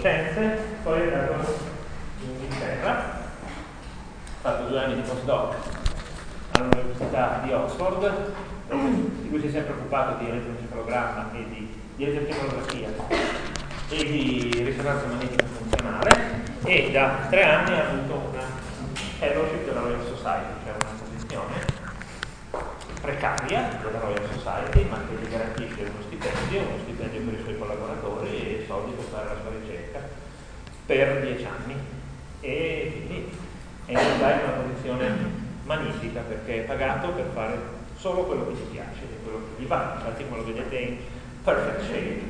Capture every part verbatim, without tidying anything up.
scienze, poi è andato in Inghilterra, ha fatto due anni di postdoc all'Università di Oxford, di cui si è sempre occupato di elettroencefalogramma e di, di elettroencefalografia e di risonanza magnetica funzionale, e da tre anni ha avuto una fellowship della Royal Society, cioè una posizione precaria della Royal Society, ma che gli garantisce uno stipendio, uno stipendio per i suoi collaboratori e soldi per fare la sua ricerca per dieci anni. E quindi è in realtà in una posizione magnifica, perché è pagato per fare solo quello che gli piace e quello che gli va. Infatti come lo vedete in perfect shape.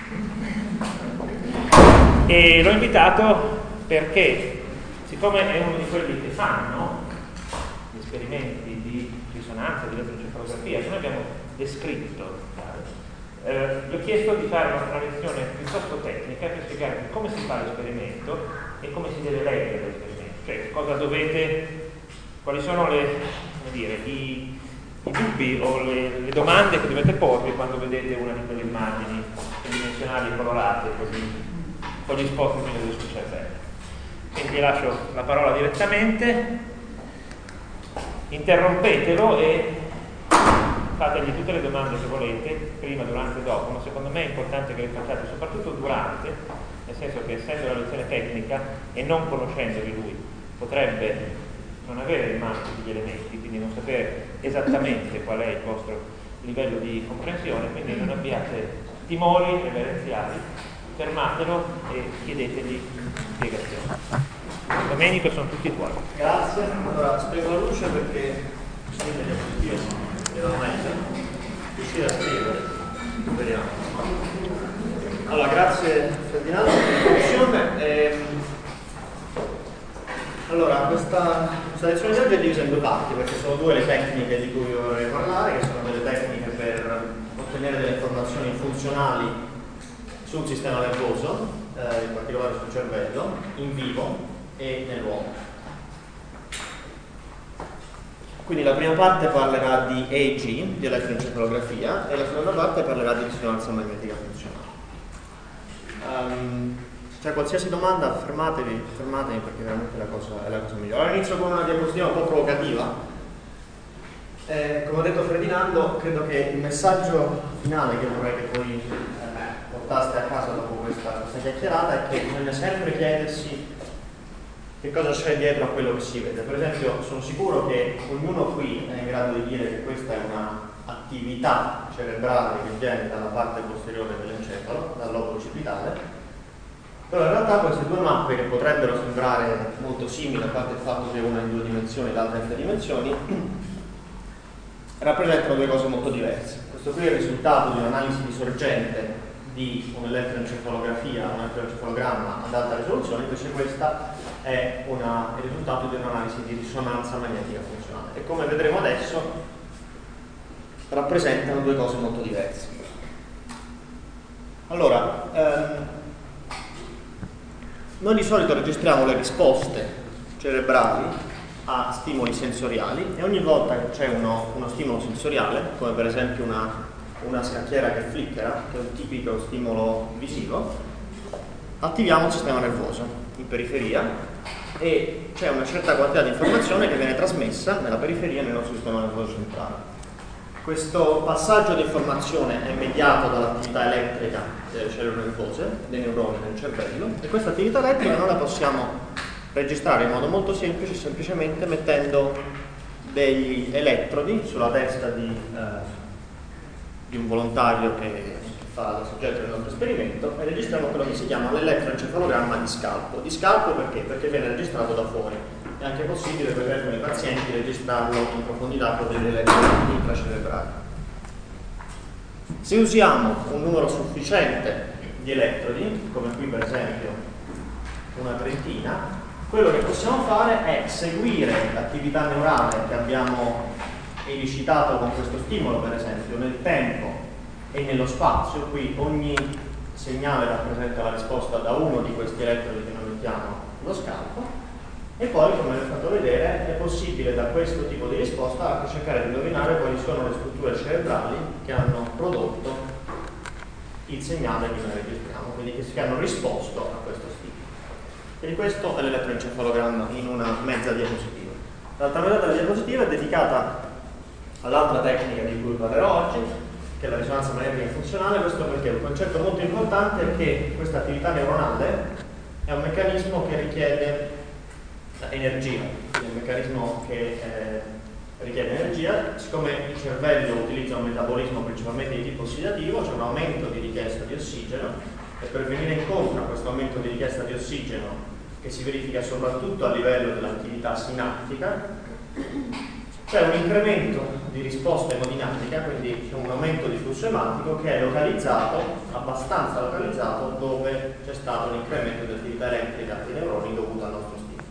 E l'ho invitato perché, siccome è uno di quelli che fanno gli esperimenti di risonanza, di elettroencefalografia che noi abbiamo descritto, eh, gli ho chiesto di fare una, una lezione piuttosto tecnica per spiegare come si fa l'esperimento e come si deve leggere l'esperimento, cioè cosa dovete, quali sono le, come dire, i, i dubbi o le, le domande che dovete porvi quando vedete una di quelle immagini tridimensionali colorate così con gli spot del suo cervello. Quindi vi lascio la parola direttamente, interrompetelo e fategli tutte le domande che volete, prima, durante e dopo, ma secondo me è importante che le facciate soprattutto durante, nel senso che essendo una lezione tecnica e non conoscendovi lui, potrebbe non avere in mano tutti gli elementi, quindi non sapere esattamente qual è il vostro livello di comprensione, quindi non abbiate timori reverenziali, fermatelo e chiedetegli spiegazioni. Domenico, sono tutti tuoi. Grazie. Allora, spiego la luce perché scrivere le diapositive devo meglio riuscire a scrivere. Vediamo. Allora, grazie Ferdinando per l'introduzione. Ehm, allora, questa, questa lezione di oggi è divisa in due parti, perché sono due le tecniche di cui vorrei parlare, che sono delle tecniche per ottenere delle informazioni funzionali sul sistema nervoso, eh, in particolare sul cervello, in vivo e nell'uomo. Quindi la prima parte parlerà di E E G, di elettroencefalografia, e la seconda parte parlerà di risonanza magnetica funzionale. Um, se c'è qualsiasi domanda, fermatevi, fermatevi perché veramente la cosa, è la cosa migliore. Allora inizio con una diapositiva un po' provocativa. Eh, come ha detto Ferdinando, credo che il messaggio finale che vorrei che voi eh, portaste a casa dopo questa, questa chiacchierata è che bisogna sempre chiedersi che cosa c'è dietro a quello che si vede. Per esempio, sono sicuro che ognuno qui è in grado di dire che questa è un'attività cerebrale che viene dalla parte posteriore dell'encefalo, dal lobo occipitale, però in realtà queste due mappe, che potrebbero sembrare molto simili, a parte il fatto che una è in due dimensioni e l'altra in tre dimensioni, rappresentano due cose molto diverse. Questo qui è il risultato di un'analisi di sorgente di un'elettroencefalografia, un elettroencefalogramma ad alta risoluzione, invece questa è una, il risultato di un'analisi di risonanza magnetica funzionale, e come vedremo adesso rappresentano due cose molto diverse. Allora, ehm, noi di solito registriamo le risposte cerebrali a stimoli sensoriali, e ogni volta che c'è uno, uno stimolo sensoriale, come per esempio una, una scacchiera che flickera, che è un tipico stimolo visivo, attiviamo il sistema nervoso in periferia e c'è una certa quantità di informazione che viene trasmessa nella periferia nel nostro sistema nervoso centrale. Questo passaggio di informazione è mediato dall'attività elettrica delle cellule nervose, dei neuroni nel cervello, e questa attività elettrica noi la possiamo registrare in modo molto semplice, semplicemente mettendo degli elettrodi sulla testa di, eh, di un volontario che fa da soggetto del nostro esperimento, e registriamo quello che si chiama l'elettroencefalogramma di scalpo. Di scalpo perché? Perché viene registrato da fuori. È anche possibile per alcuni pazienti registrarlo in profondità con degli elettrodi intracerebrali. Se usiamo un numero sufficiente di elettrodi, come qui per esempio una trentina, quello che possiamo fare è seguire l'attività neurale che abbiamo elicitato con questo stimolo, per esempio, nel tempo e nello spazio. Qui ogni segnale rappresenta la risposta da uno di questi elettrodi che noi mettiamo sullo scalpo, e poi, come vi ho fatto vedere, è possibile da questo tipo di risposta anche cercare di indovinare quali sono le strutture cerebrali che hanno prodotto il segnale che noi registriamo, quindi che, che hanno risposto a questo stimolo. Quindi questo è l'elettroencefalogramma in una mezza diapositiva. L'altra metà della diapositiva è dedicata all'altra tecnica di cui parlerò oggi, che è la risonanza magnetica funzionale. Questo perché un concetto molto importante è che questa attività neuronale è un meccanismo che richiede energia, è un meccanismo che eh, richiede energia. Siccome il cervello utilizza un metabolismo principalmente di tipo ossidativo, c'è un aumento di richiesta di ossigeno, e per venire incontro a questo aumento di richiesta di ossigeno, che si verifica soprattutto a livello dell'attività sinaptica, c'è un incremento di risposta emodinamica, quindi c'è un aumento di flusso ematico che è localizzato, abbastanza localizzato, dove c'è stato un incremento di attività elettrica dei neuroni dovuto al nostro stimolo.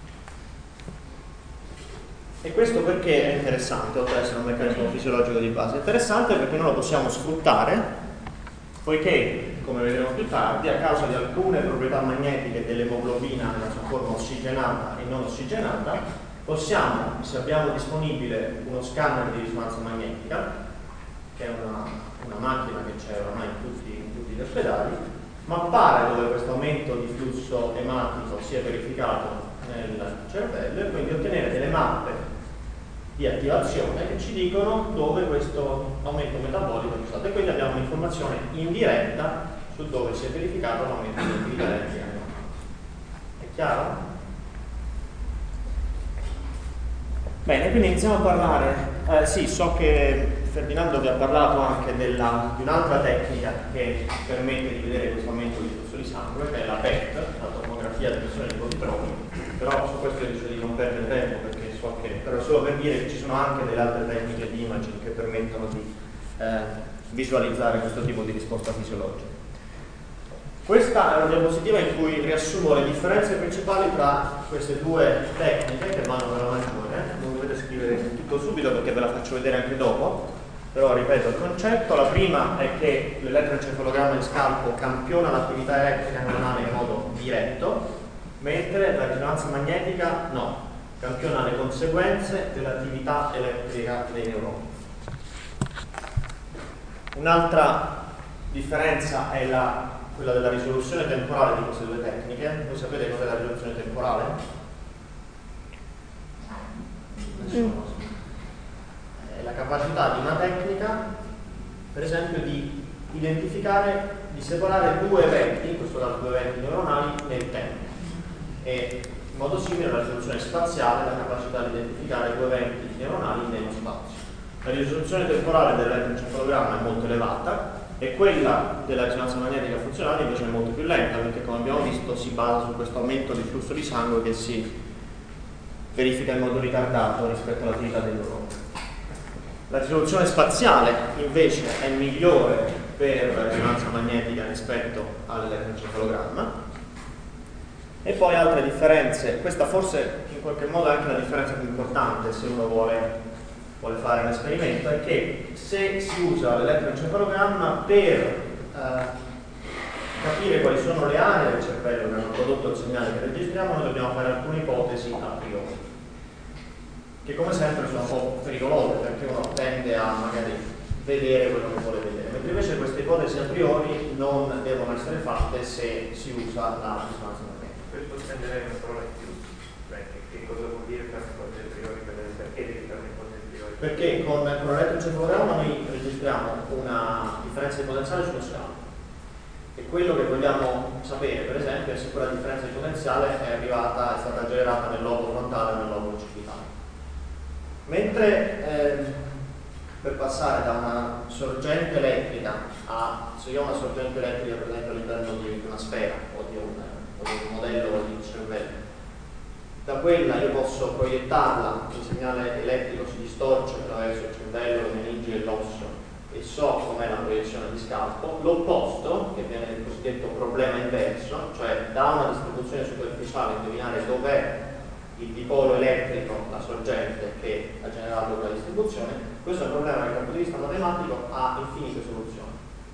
E questo perché è interessante, oltre ad essere un meccanismo fisiologico di base? È interessante perché noi lo possiamo sfruttare, poiché, come vedremo più tardi, a causa di alcune proprietà magnetiche dell'emoglobina nella sua forma ossigenata e non ossigenata, possiamo, se abbiamo disponibile uno scanner di risonanza magnetica, che è una, una macchina che c'è ormai in tutti, in tutti gli ospedali, mappare dove questo aumento di flusso ematico si è verificato nel cervello, e quindi ottenere delle mappe di attivazione che ci dicono dove questo aumento metabolico è stato, e quindi abbiamo un'informazione indiretta su dove si è verificato l'aumento di attività elettrica. È chiaro? Bene, quindi iniziamo a parlare. Eh, sì, so che Ferdinando vi ha parlato anche della, di un'altra tecnica che permette di vedere questo aumento di flusso di sangue, che è la P E T, la tomografia di pressione di positroni, però su questo io deciso di non perdere tempo, perché so che, però solo per dire che ci sono anche delle altre tecniche di imaging che permettono di eh, visualizzare questo tipo di risposta fisiologica. Questa è una diapositiva in cui riassumo le differenze principali tra queste due tecniche che vanno per la maggiore. Non dovete scrivere tutto subito perché ve la faccio vedere anche dopo, però ripeto il concetto. La prima è che l'elettroencefalogramma di scalpo campiona l'attività elettrica neuronale in modo diretto, mentre la risonanza magnetica no, campiona le conseguenze dell'attività elettrica dei neuroni. Un'altra differenza è la quella della risoluzione temporale di queste due tecniche. Voi sapete cos'è la risoluzione temporale? Nessuno. È la capacità di una tecnica, per esempio, di identificare, di separare due eventi, in questo caso due eventi neuronali, nel tempo. E in modo simile la risoluzione spaziale è la capacità di identificare due eventi neuronali nello spazio. La risoluzione temporale dell'elettroencefalogramma è molto elevata, e quella della risonanza magnetica funzionale invece è molto più lenta, perché, come abbiamo visto, si basa su questo aumento di flusso di sangue che si verifica in modo ritardato rispetto all'attività dei neuroni. La risoluzione spaziale invece è migliore per la risonanza magnetica rispetto all'elettroencefalogramma. E poi altre differenze, questa forse in qualche modo è anche la differenza più importante se uno vuole vuole fare un esperimento, è che se si usa l'elettroencefalogramma per eh, capire quali sono le aree del cervello che hanno prodotto il segnale che registriamo, noi dobbiamo fare alcune ipotesi a priori, che come sempre sono un po' pericolose, perché uno tende a magari vedere quello che vuole vedere, mentre invece queste ipotesi a priori non devono essere fatte se si usa la risonanza magnetica. Questo spenderei una parola in più, cioè che cosa vuol dire fare ipotesi a priori, perché devi fare un'ipotesi? Perché con, con l'elettroencefalogramma noi registriamo una differenza di potenziale sullo scalo, e quello che vogliamo sapere, per esempio, è se quella differenza di potenziale è arrivata, è stata generata nel lobo frontale o nel lobo occipitale. Mentre eh, per passare da una sorgente elettrica a, se io ho una sorgente elettrica per esempio all'interno di una sfera o di un, o di un modello di cervello, da quella io posso proiettarla, il segnale elettrico si distorce attraverso il cervello, le meningi e l'osso, e so com'è la proiezione di scalpo. L'opposto, che viene il cosiddetto problema inverso, cioè da una distribuzione superficiale indovinare dov'è il dipolo elettrico, la sorgente che ha generato quella distribuzione, questo è un problema che dal punto di vista matematico ha infinite soluzioni.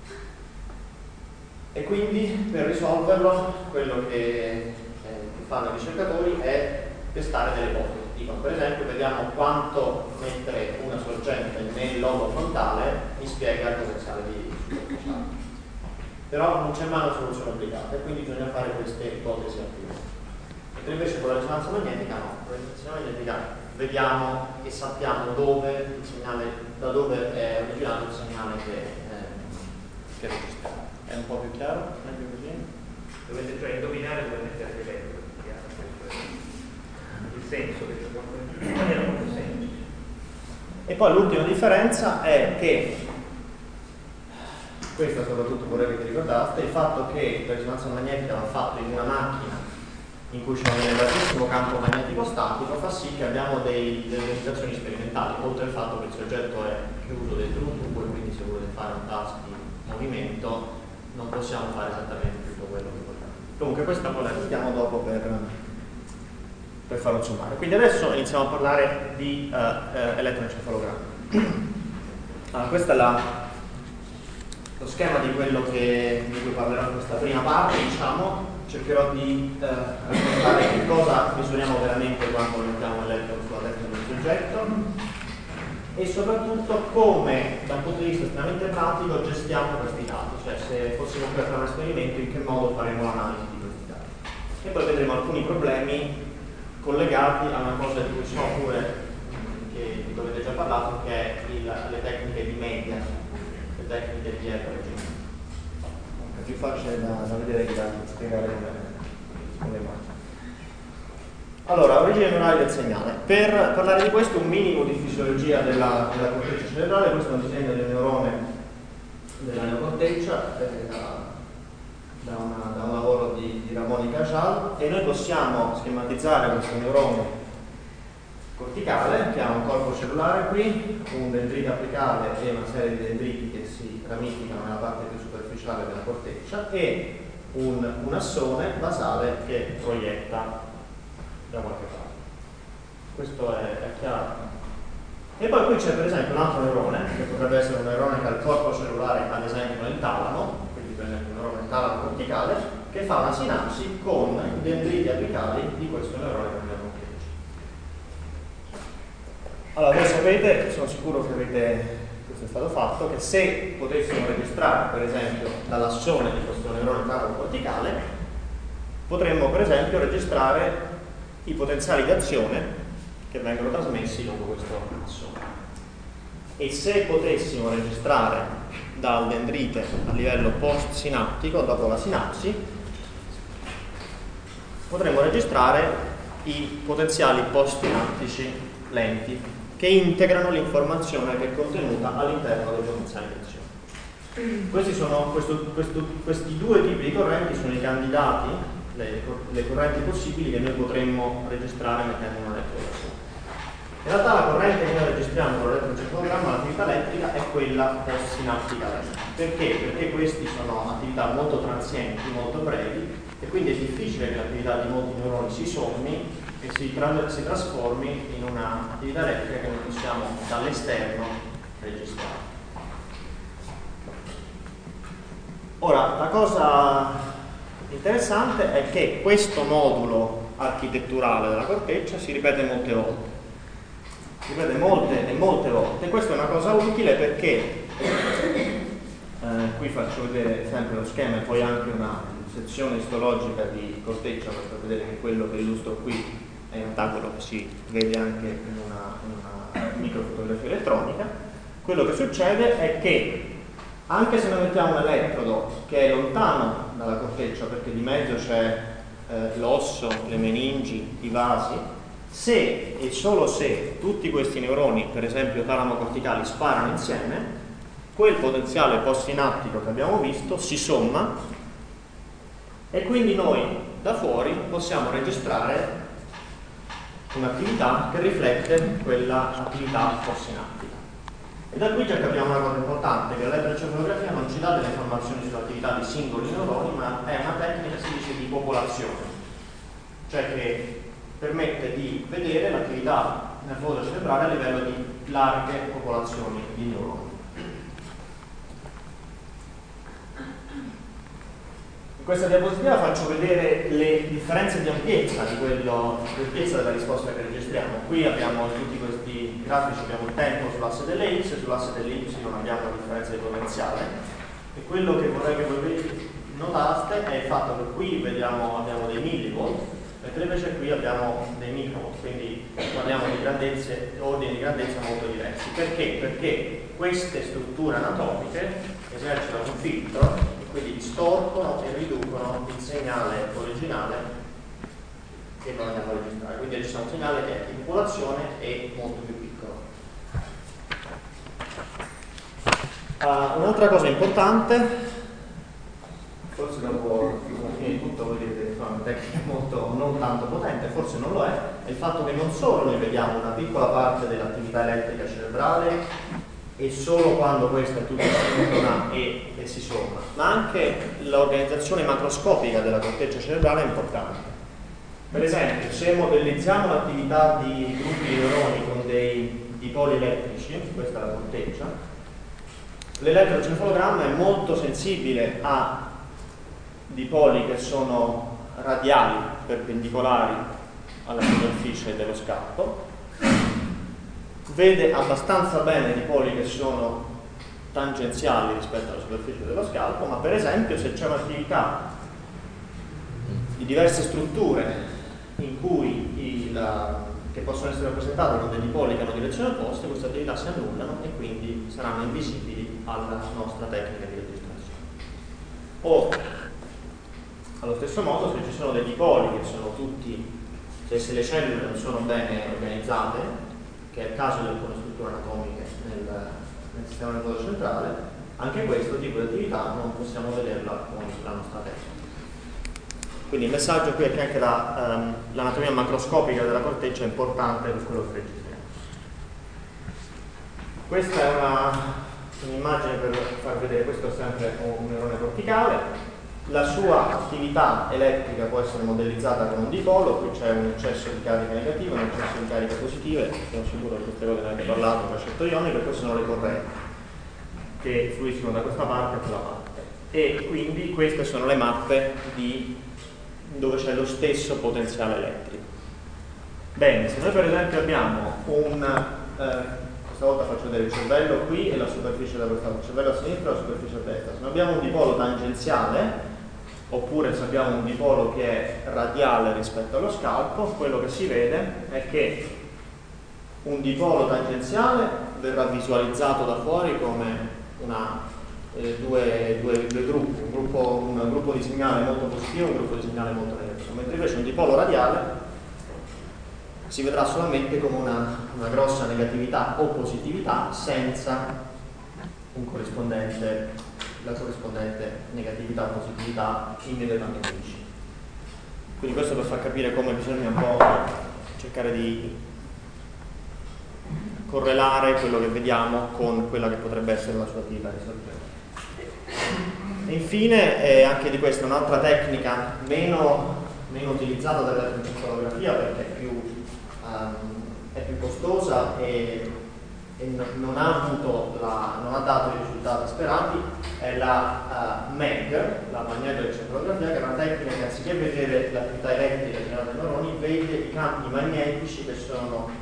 E quindi per risolverlo quello che, eh, che fanno i ricercatori è testare delle ipotesi. Dicono, per esempio, vediamo quanto mettere una sorgente nel lobo frontale mi spiega il potenziale di superficiale. però non c'è mai una soluzione applicata e quindi bisogna fare queste ipotesi attive. Mentre invece con la risonanza magnetica no, con la risonanza magnetica vediamo e sappiamo dove il segnale, da dove è originato il segnale che, eh, che registriamo. È un po' più chiaro? Meglio così? Dovete cioè indovinare dove mettere l'elettrodo, il senso che c'è in maniera molto semplice. E poi l'ultima differenza è che, questa soprattutto vorrei che ti ricordaste, il fatto che la risonanza magnetica va fatta in una macchina in cui c'è un elevatissimo campo magnetico statico fa sì che abbiamo dei, delle limitazioni sperimentali, oltre al fatto che il soggetto è chiuso dentro un tubo e quindi se volete fare un task di movimento non possiamo fare esattamente tutto quello che vogliamo. Comunque questa poi la vediamo dopo per, per fare un sommario. Quindi adesso iniziamo a parlare di uh, uh, elettroencefalogramma. Allora, questo è la, lo schema di quello che, di cui parlerò in questa prima parte, diciamo. Cercherò di uh, raccontare che cosa misuriamo veramente quando mettiamo un elettrodo sulla testa del soggetto e soprattutto come, da un punto di vista estremamente pratico, gestiamo questi dati, cioè se fossimo qui a fare un esperimento in che modo faremo l'analisi di questi dati. E poi vedremo alcuni problemi collegati a una cosa di cui so pure, che, di cui avete già parlato, che è il, le tecniche di media, le tecniche di averaging. È più facile da, da vedere che da spiegare con le mani. Allora, origine neurale del segnale. Per parlare di questo, un minimo di fisiologia della, della corteccia cerebrale. Questo è un disegno del neurone della neocorteccia eh, da, da, una, da un lavoro di, di Ramon y Cajal, e noi possiamo schematizzare questo neurone corticale che ha un corpo cellulare qui, un dendrite apicale e una serie di dendriti che si ramificano nella parte più superficiale della corteccia e un, un assone basale che proietta da qualche parte. Questo è, è chiaro. E poi qui c'è per esempio un altro neurone, che potrebbe essere un neurone che ha il corpo cellulare ad esempio nel talamo, quindi per esempio un neurone talamo corticale, che fa una sinapsi con i dendriti apicali di questo neurone che abbiamo qui. Allora, voi sapete, sono sicuro che avete, questo è stato fatto, che se potessimo registrare per esempio dall'assone di questo neurone talamo corticale, potremmo per esempio registrare i potenziali di azione che vengono trasmessi lungo questo assone. E se potessimo registrare dal dendrite a livello post-sinaptico, dopo la sinapsi, potremmo registrare i potenziali post-sinaptici lenti che integrano l'informazione che è contenuta all'interno dei potenziali di azione. Questi, sono, questo, questo, questi due tipi di correnti sono i candidati, le, le correnti possibili che noi potremmo registrare mettendo un elettrodo. In realtà la corrente che noi registriamo con l'elettroencefalogramma, l'attività elettrica, è quella post-sinaptica elettrica. Perché? Perché questi sono attività molto transienti, molto brevi, e quindi è difficile che l'attività di molti neuroni si sommi e si, tra si trasformi in un'attività elettrica che noi possiamo dall'esterno registrare. Ora, la cosa interessante è che questo modulo architetturale della corteccia si ripete molte volte. Si ripete molte e molte volte. Questa è una cosa utile perché eh, qui faccio vedere sempre lo schema e poi anche una sezione istologica di corteccia per far vedere che quello che illustro qui è in realtà quello che si vede anche in una, in una microfotografia elettronica. Quello che succede è che anche se noi mettiamo un elettrodo che è lontano dalla corteccia perché di mezzo c'è eh, l'osso, le meningi, i vasi, se e solo se tutti questi neuroni, per esempio talamo-corticali, sparano insieme, quel potenziale post-sinaptico che abbiamo visto si somma e quindi noi da fuori possiamo registrare un'attività che riflette quella attività post-sinaptica. E da qui già capiamo una cosa importante, che l'elettroencefalografia non ci dà delle informazioni sull'attività di singoli neuroni, ma è una tecnica, si dice, di popolazione, cioè che permette di vedere l'attività nervosa cerebrale a livello di larghe popolazioni di neuroni. In questa diapositiva faccio vedere le differenze di ampiezza di quello, l'ampiezza della risposta che registriamo. Qui abbiamo tutti questi grafici, abbiamo il tempo sull'asse delle X, sull'asse delle Y abbiamo la differenza di potenziale. E quello che vorrei che voi notaste è il fatto che qui vediamo, abbiamo dei millivolt, mentre invece qui abbiamo dei microvolt, quindi parliamo di grandezze, ordini di grandezza molto diversi. Perché? Perché queste strutture anatomiche esercitano un filtro e quindi distorcono e riducono il segnale originale che noi andiamo a registrare. Quindi c'è un segnale che è in popolazione e molto più piccolo. Uh, un'altra cosa importante, forse dopo alla fine di tutto voi direte che è una tecnica molto non tanto potente, forse non lo è, è il fatto che non solo noi vediamo una piccola parte dell'attività elettrica cerebrale e solo quando questa è tutta sincrona e, e si somma, ma anche l'organizzazione macroscopica della corteccia cerebrale è importante. Per esempio, se modellizziamo l'attività di gruppi di neuroni con dei dipoli elettrici, questa è la corteccia, l'elettroencefalogramma è molto sensibile a dipoli che sono radiali, perpendicolari alla superficie dello scalpo, vede abbastanza bene dipoli che sono tangenziali rispetto alla superficie dello scalpo, ma per esempio se c'è un'attività di diverse strutture in cui il, che possono essere rappresentate con dei dipoli che hanno direzioni opposte, queste attività si annullano e quindi saranno invisibili alla nostra tecnica di registrazione. O allo stesso modo, se ci sono dei dipoli che sono tutti, cioè se le cellule non sono bene organizzate, che è il caso di alcune strutture anatomiche nel, nel sistema nervoso centrale, anche questo tipo di attività non possiamo vederla con la nostra tecnica. Quindi il messaggio qui è che anche la, um, l'anatomia macroscopica della corteccia è importante per quello che registriamo. Questa è una, un'immagine per far vedere, questo è sempre un neurone corticale. La sua attività elettrica può essere modellizzata con un dipolo, qui c'è un eccesso di carica negativa, un eccesso di carica positive, sono sicuro che queste cose ne avete parlato, precetto ionico, e queste sono le correnti che fluiscono da questa parte a quella parte. E quindi queste sono le mappe di dove c'è lo stesso potenziale elettrico. Bene, se noi per esempio abbiamo un, eh, questa volta faccio vedere il cervello qui e la superficie da questa parte, il cervello a sinistra e la superficie a destra, se noi abbiamo un dipolo tangenziale, oppure se abbiamo un dipolo che è radiale rispetto allo scalpo, quello che si vede è che un dipolo tangenziale verrà visualizzato da fuori come una Eh, due, due, due gruppi, un gruppo, un gruppo di segnale molto positivo e un gruppo di segnale molto negativo, mentre invece un dipolo radiale si vedrà solamente come una, una grossa negatività o positività senza un corrispondente, la corrispondente negatività o positività immediatamente vicina. Quindi questo per far capire come bisogna un po' cercare di correlare quello che vediamo con quella che potrebbe essere la sua attività risorgente. E infine, eh, anche di questa un'altra tecnica meno, meno utilizzata dall'elettroencefalografia perché è più, um, è più costosa e, e non, ha avuto la, non ha dato i risultati sperati, è la uh, M E G, la magnetoencefalografia, che è una tecnica che anziché vedere l'attività elettrica generata dai neuroni, vede i campi magnetici che sono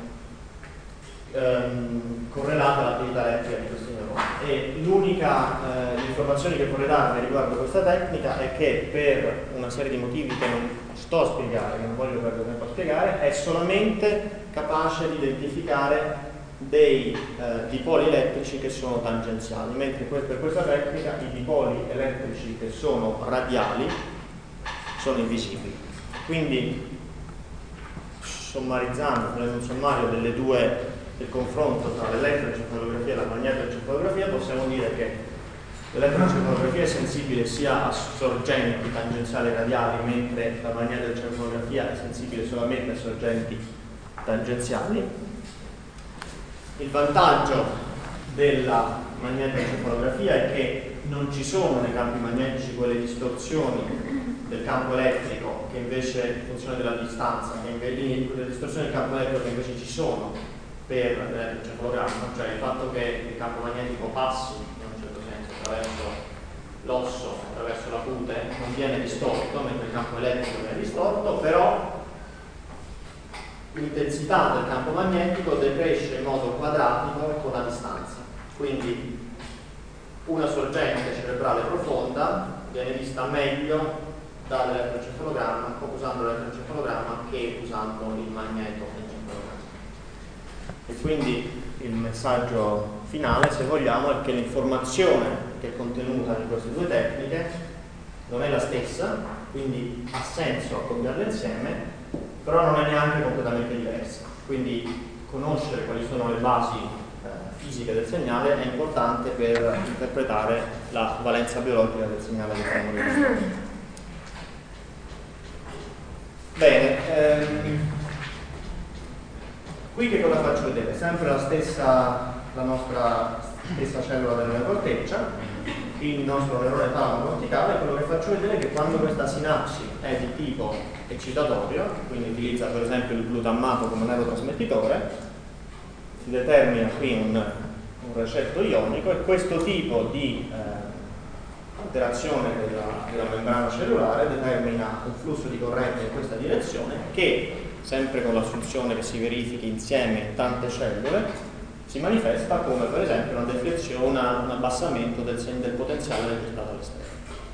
Ehm, correlata all'attività elettrica di questi neuroni. E l'unica eh, informazione che vorrei darvi riguardo questa tecnica è che per una serie di motivi che non sto a spiegare, che non voglio perdere tempo a spiegare, è solamente capace di identificare dei eh, dipoli elettrici che sono tangenziali, mentre per questa tecnica i dipoli elettrici che sono radiali sono invisibili. Quindi, sommarizzando, prendendo un sommario delle due del confronto tra l'elettroencefalografia e la magnetoencefalografia, possiamo dire che l'elettroencefalografia è sensibile sia a sorgenti tangenziali e radiali, mentre la magnetoencefalografia è sensibile solamente a sorgenti tangenziali. Il vantaggio della magnetoencefalografia è che non ci sono nei campi magnetici quelle distorsioni del campo elettrico che invece, in funzione della distanza, che invece, quelle distorsioni del campo elettrico che invece ci sono per l'elettroencefalogramma, cioè il fatto che il campo magnetico passi in un certo senso attraverso l'osso, attraverso la cute, non viene distorto, mentre il campo elettrico viene distorto, però l'intensità del campo magnetico decresce in modo quadratico con la distanza. Quindi una sorgente cerebrale profonda viene vista meglio dall'elettroencefalogramma o usando l'elettroencefalogramma che usando il magnetoencefalogramma. E quindi il messaggio finale, se vogliamo, è che l'informazione che è contenuta in queste due tecniche non è la stessa, quindi ha senso combinarle insieme, però non è neanche completamente diversa. Quindi conoscere quali sono le basi eh, fisiche del segnale è importante per interpretare la valenza biologica del segnale che stiamo registrando. Bene, ehm, qui che cosa faccio vedere? Sempre la stessa, la nostra stessa cellula della corteccia, il nostro neurone talamo corticale. Quello che faccio vedere è che quando questa sinapsi è di tipo eccitatorio, quindi utilizza per esempio il glutammato come neurotrasmettitore, si determina qui un, un recetto ionico e questo tipo di eh, alterazione della, della membrana cellulare determina un flusso di corrente in questa direzione che, sempre con l'assunzione che si verifichi insieme in tante cellule, si manifesta come per esempio una deflezione, una, un abbassamento del, del potenziale registrato all'esterno.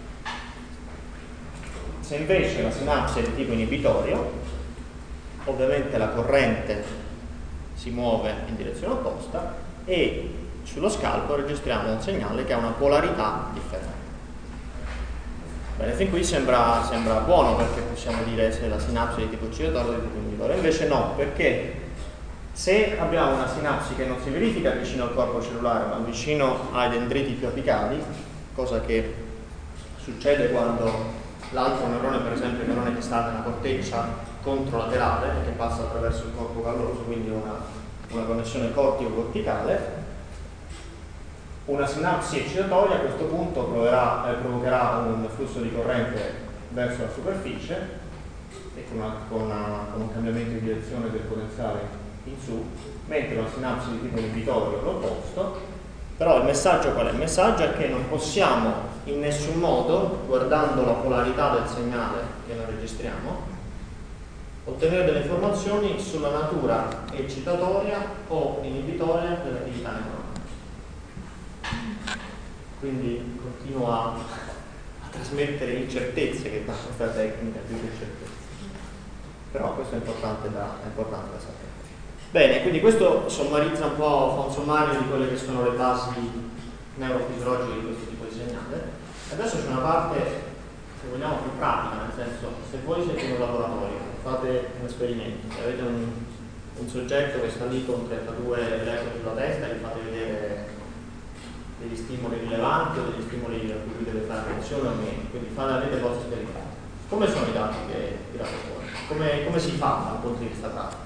Se invece la sinapsi è di tipo inibitorio, ovviamente la corrente si muove in direzione opposta e sullo scalpo registriamo un segnale che ha una polarità differente. Bene, fin qui sembra, sembra buono, perché possiamo dire se la sinapsi è di tipo eccitatorio o di tipo inibitorio. Invece no, perché se abbiamo una sinapsi che non si verifica vicino al corpo cellulare ma vicino ai dendriti più apicali, cosa che succede quando l'altro neurone, per esempio il neurone che sta nella corteccia controlaterale e che passa attraverso il corpo calloso, quindi una, una connessione cortico-corticale, una sinapsi eccitatoria a questo punto proverà, eh, provocherà un flusso di corrente verso la superficie e con, una, con, una, con un cambiamento di direzione del potenziale in su, mentre una sinapsi di tipo inibitorio è l'opposto. Però il messaggio qual è? Il messaggio è che non possiamo in nessun modo, guardando la polarità del segnale che noi registriamo, ottenere delle informazioni sulla natura eccitatoria o inibitoria dell'attività neuronale. Quindi continuo a, a trasmettere incertezze, che la nostra tecnica più che certezze. Però questo è importante da, è importante da sapere. Bene, quindi questo sommarizza un po', fa un sommario di quelle che sono le basi neurofisiologiche di questo tipo di segnale. Adesso c'è una parte, se vogliamo, più pratica, nel senso, se voi siete in un laboratorio, fate un esperimento, se avete un, un soggetto che sta lì con trentadue elettrodi sulla testa e gli fate vedere degli stimoli rilevanti o degli stimoli a cui lui deve fare attenzione o meno, quindi fate avere il vostro esperimento. Come sono i dati che tirate fuori? Come, come si fa dal punto di vista pratico?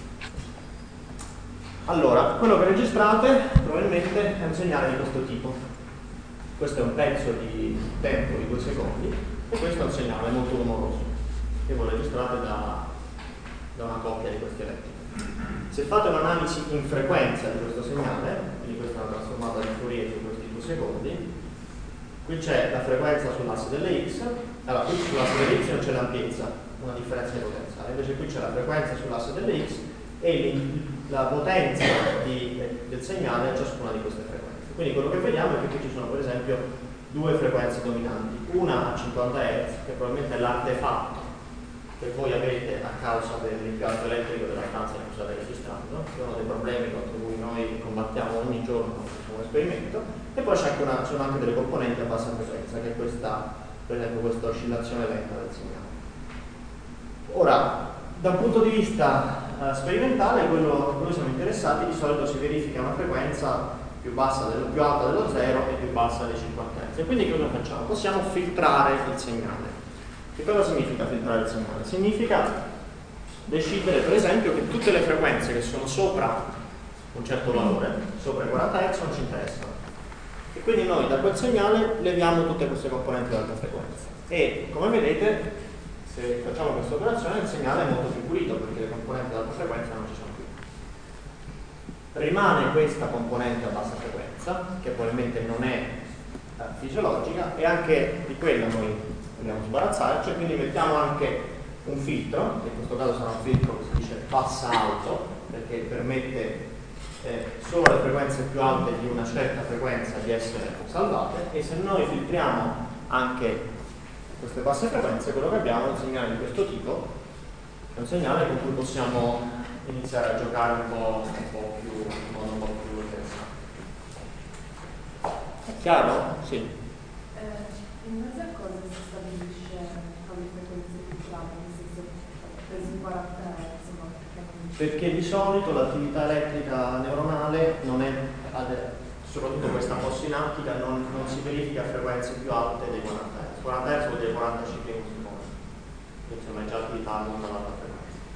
Allora, quello che registrate probabilmente è un segnale di questo tipo. Questo è un pezzo di tempo di due secondi e questo è un segnale molto rumoroso che voi registrate da, da una coppia di questi elettrodi. Se fate un'analisi in frequenza di questo segnale, quindi questa è una trasformata di Fourier su questi due secondi, qui c'è la frequenza sull'asse delle X. Allora, qui sull'asse delle X non c'è l'ampiezza, una differenza di potenziale, invece qui c'è la frequenza sull'asse delle X e la potenza di, del segnale a ciascuna di queste frequenze. Quindi quello che vediamo è che qui ci sono per esempio due frequenze dominanti, una a cinquanta hertz, che probabilmente è l'artefatto che voi avete a causa dell'impianto elettrico della stanza che state registrando, che è uno dei problemi contro cui noi combattiamo ogni giorno quando facciamo un esperimento, e poi c'è anche una, ci sono anche delle componenti a bassa frequenza, che è questa, per esempio questa oscillazione lenta del segnale. Ora, da un punto di vista uh, sperimentale, quello a cui noi siamo interessati, di solito si verifica una frequenza più, bassa dello, più alta dello zero e più bassa dei cinquanta hertz. E quindi cosa facciamo? Possiamo filtrare il segnale. Che cosa significa filtrare il segnale? Significa decidere per esempio che tutte le frequenze che sono sopra un certo valore, sopra i quaranta hertz, non ci interessano. E quindi noi da quel segnale leviamo tutte queste componenti di alta frequenza. E come vedete, se facciamo questa operazione, il segnale è molto più pulito perché le componenti di alta frequenza non ci sono più. Rimane questa componente a bassa frequenza, che probabilmente non è eh, fisiologica, e anche di quella noi dobbiamo sbarazzarci, quindi mettiamo anche un filtro, che in questo caso sarà un filtro che si dice bassa alto, perché permette eh, solo le frequenze più alte di una certa frequenza di essere salvate, e se noi filtriamo anche queste basse frequenze, quello che abbiamo è un segnale di questo tipo, è un segnale con cui possiamo iniziare a giocare un po', un po' più, in modo un po' più interessante. È chiaro? Sì. Eh, in base a cosa si stabilisce quali frequenze filtrate, nel senso preso in quaranta hertz? Perché di solito l'attività elettrica neuronale non è, soprattutto questa postsinaptica, non, non si verifica a frequenze più alte dei quaranta hertz. quaranta hertz vuol dire quaranta cicli in secondo, quindi insomma è già attività a molto alta frequenza.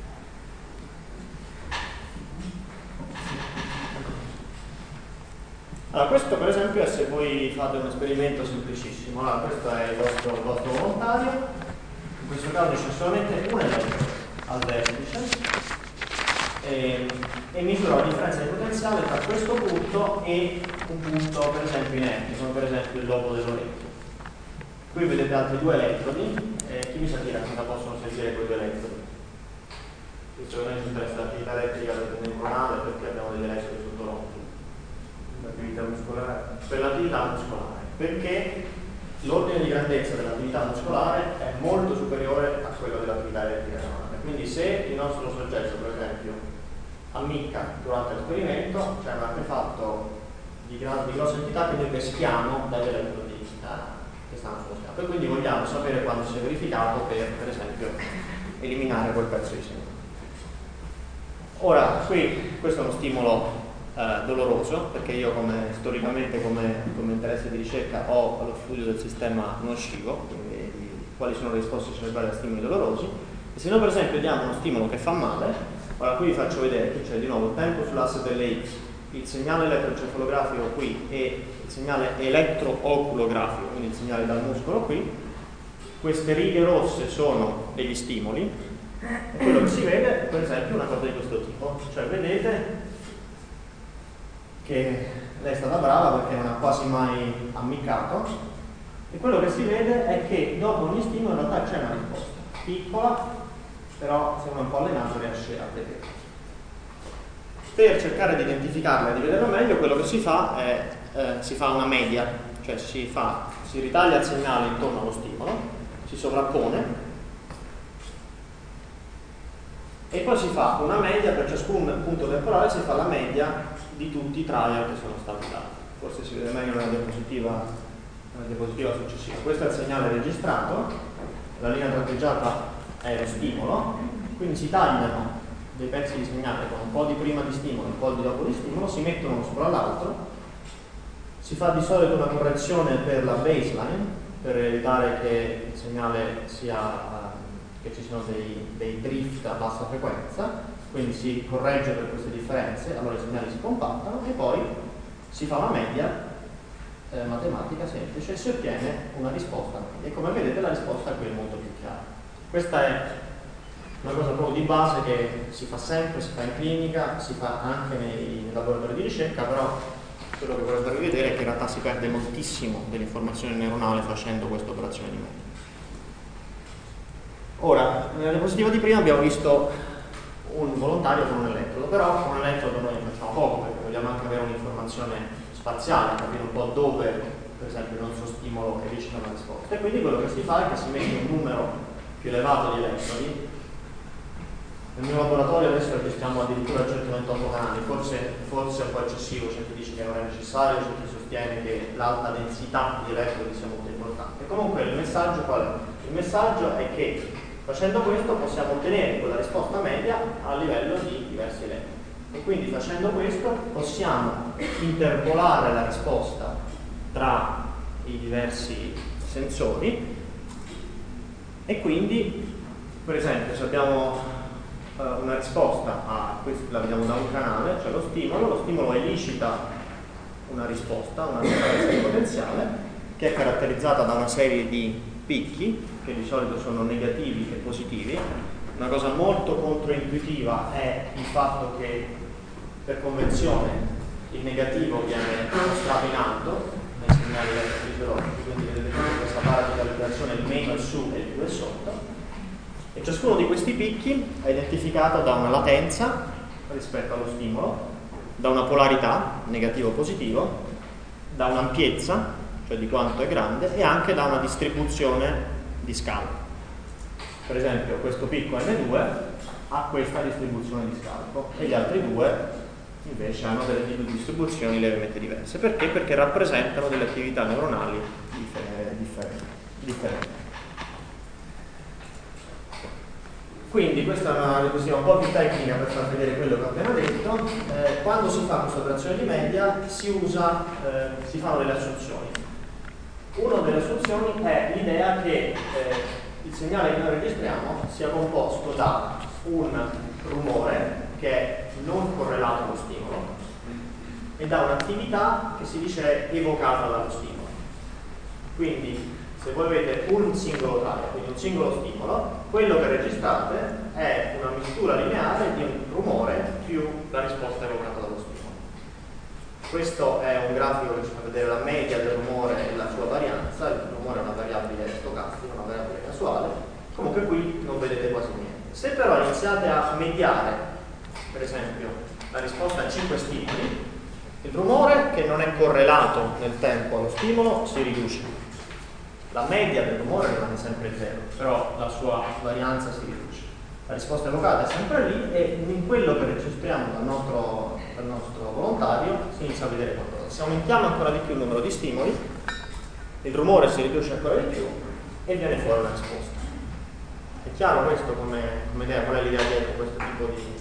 Allora, questo per esempio è se voi fate un esperimento semplicissimo. Allora, questo è il vostro, il vostro volontario, in questo caso c'è solamente un elettrodo al vertice e, e misura la differenza di potenziale tra questo punto e un punto per esempio inerte, come per esempio il lobo dell'orecchio. Qui vedete altri due elettrodi, e chi mi sa dire a cosa possono servire quei due elettrodi? Visto che noi ci interessa l'attività elettrica del neuronale, perché abbiamo degli elettrodi sotto l'occhio? L'attività muscolare. Per l'attività muscolare, perché l'ordine di grandezza dell'attività muscolare è molto superiore a quello dell'attività elettrica neuronale. Quindi se il nostro soggetto, per esempio, ammicca durante l'esperimento, c'è un artefatto di, gran, di grossa entità che noi peschiamo dagli elettrodi eh, che stanno sullo schermo, e quindi vogliamo sapere quando si è verificato per, per esempio, eliminare quel pezzo di segnale. Ora, qui questo è uno stimolo Eh, doloroso, perché io come storicamente come, come interesse di ricerca ho lo studio del sistema nocivo, quindi di quali sono le risposte cerebrali a stimoli dolorosi, e se noi per esempio diamo uno stimolo che fa male, ora qui vi faccio vedere che c'è di nuovo il tempo sull'asse delle X, il segnale elettroencefalografico qui e il segnale elettrooculografico, quindi il segnale dal muscolo qui. Queste righe rosse sono degli stimoli e quello che si vede è per esempio una cosa di questo tipo, cioè vedete che lei è stata brava perché non ha quasi mai ammiccato, e quello che si vede è che dopo ogni stimolo in realtà c'è una risposta piccola, però se uno è un po' allenato riesce a vedere. Per cercare di identificarla e di vederla meglio, quello che si fa è eh, si fa una media, cioè si, fa, si ritaglia il segnale intorno allo stimolo, si sovrappone e poi si fa una media per ciascun punto temporale, si fa la media di tutti i trial che sono stati dati. Forse si vede meglio nella diapositiva, nella diapositiva successiva. Questo è il segnale registrato, la linea tratteggiata è lo stimolo, quindi si tagliano dei pezzi di segnale con un po' di prima di stimolo e un po' di dopo di stimolo, si mettono uno sopra l'altro, si fa di solito una correzione per la baseline per evitare che il segnale sia, che ci siano dei, dei drift a bassa frequenza, quindi si corregge per queste differenze, allora i segnali si compattano e poi si fa una media eh, matematica semplice e si ottiene una risposta. E come vedete la risposta qui è molto più chiara. Questa è una cosa proprio di base che si fa sempre, si fa in clinica, si fa anche nei, nei laboratori di ricerca, però quello che vorrei farvi vedere è che in realtà si perde moltissimo dell'informazione neuronale facendo questa operazione di media. Ora, nella diapositiva di prima abbiamo visto un volontario con un elettrodo, però con un elettrodo noi facciamo poco perché vogliamo anche avere un'informazione spaziale, capire un po' dove per esempio il nostro stimolo è vicino alla risposta, e quindi quello che si fa è che si mette un numero più elevato di elettrodi. Nel mio laboratorio adesso registriamo addirittura centoventotto canali, forse, forse è un po' eccessivo, c'è chi dice che non è necessario, c'è chi sostiene che l'alta densità di elettrodi sia molto importante. Comunque il messaggio qual è? Il messaggio è che facendo questo possiamo ottenere quella risposta media a livello di diversi elettrodi, e quindi facendo questo possiamo interpolare la risposta tra i diversi sensori, e quindi per esempio se abbiamo uh, una risposta a questo, la vediamo da un canale, cioè lo stimolo, lo stimolo elicita una risposta, una differenza di potenziale che è caratterizzata da una serie di picchi che di solito sono negativi e positivi. Una cosa molto controintuitiva è il fatto che per convenzione il negativo viene mostrato in alto nei segnali elettrofisiologici, quindi vedete che questa barra di calibrazione il meno è su e il più è sotto, e ciascuno di questi picchi è identificato da una latenza rispetto allo stimolo da una polarità, negativo o positivo, da un'ampiezza, cioè di quanto è grande, e anche da una distribuzione di scala. Per esempio questo picco N due ha questa distribuzione di scalco e gli altri due invece hanno delle distribuzioni lievemente diverse. Perché? Perché rappresentano delle attività neuronali differ- differenti. differenti. Quindi questa è una diapositiva un po' più tecnica per far vedere quello che ho appena detto. Eh, quando si fa questa operazione di media si usa, eh, si fanno delle assunzioni. Una delle assunzioni è l'idea che eh, il segnale che noi registriamo sia composto da un rumore che è non correlato allo stimolo e da un'attività che si dice evocata dallo stimolo. Quindi se voi avete un singolo trial, quindi un singolo stimolo, quello che registrate è una misura lineare di un rumore più la risposta evocata dallo stimolo. Questo è un grafico che ci fa vedere la media del rumore e la sua varianza. Il rumore è una variabile stocastica, una variabile casuale. Comunque qui non vedete quasi niente. Se però iniziate a mediare, per esempio, la risposta a cinque stimoli, il rumore, che non è correlato nel tempo allo stimolo, si riduce. La media del rumore rimane sempre zero, però la sua varianza si riduce. La risposta evocata è sempre lì e in quello che registriamo dal nostro, dal nostro volontario si inizia a vedere qualcosa. Se aumentiamo ancora di più il numero di stimoli, il rumore si riduce ancora di più e viene fuori la risposta. È chiaro questo come, come idea? Qual è l'idea dietro questo tipo di...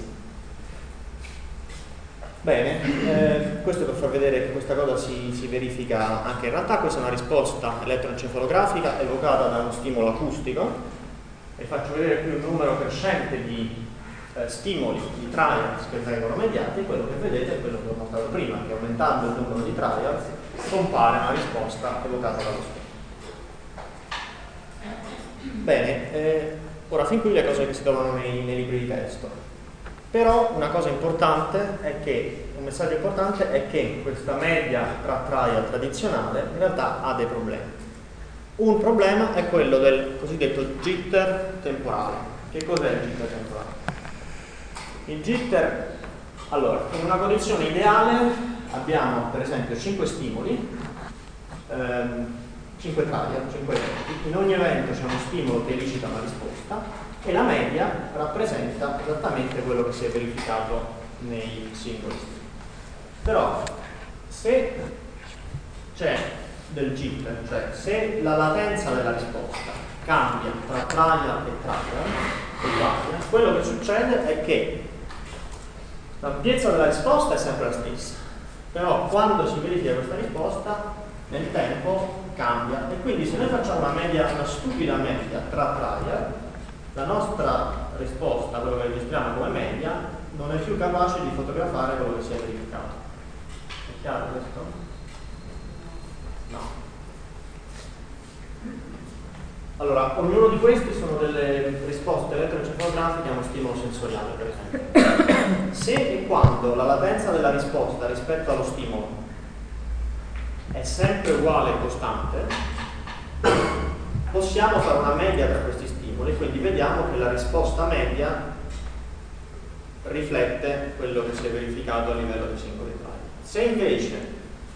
Bene, eh, questo per far vedere che questa cosa si, si verifica anche in realtà. Questa è una risposta elettroencefalografica evocata da uno stimolo acustico e faccio vedere qui un numero crescente di eh, stimoli, di trials che vengono mediati. Quello che vedete è quello che ho mostrato prima, che aumentando il numero di trials compare una risposta evocata dallo stimolo. Bene, eh, ora fin qui le cose che si trovano nei, nei libri di testo. Però una cosa importante è che, un messaggio importante è che questa media tra trial tradizionale in realtà ha dei problemi. Un problema è quello del cosiddetto jitter temporale. Che cos'è il jitter temporale? Il jitter, allora, in una condizione ideale abbiamo per esempio cinque stimoli, ehm, cinque trial, cinque eventi. In ogni evento c'è uno stimolo che elicita una risposta e la media rappresenta esattamente quello che si è verificato nei singoli stimoli. Però se c'è del jitter, cioè se la latenza della risposta cambia tra trial e trial, quello che succede è che l'ampiezza della risposta è sempre la stessa, però quando si verifica questa risposta nel tempo cambia e quindi se noi facciamo una media, una stupida media tra trial, la nostra risposta, quello che registriamo come media, non è più capace di fotografare quello che si è verificato. È chiaro questo? No. Allora, ognuno di questi sono delle risposte elettroencefalografiche a uno stimolo sensoriale, per esempio. Se e quando la latenza della risposta rispetto allo stimolo è sempre uguale e costante, possiamo fare una media tra questi stimoli, quindi vediamo che la risposta media riflette quello che si è verificato a livello dei singoli trial. Se invece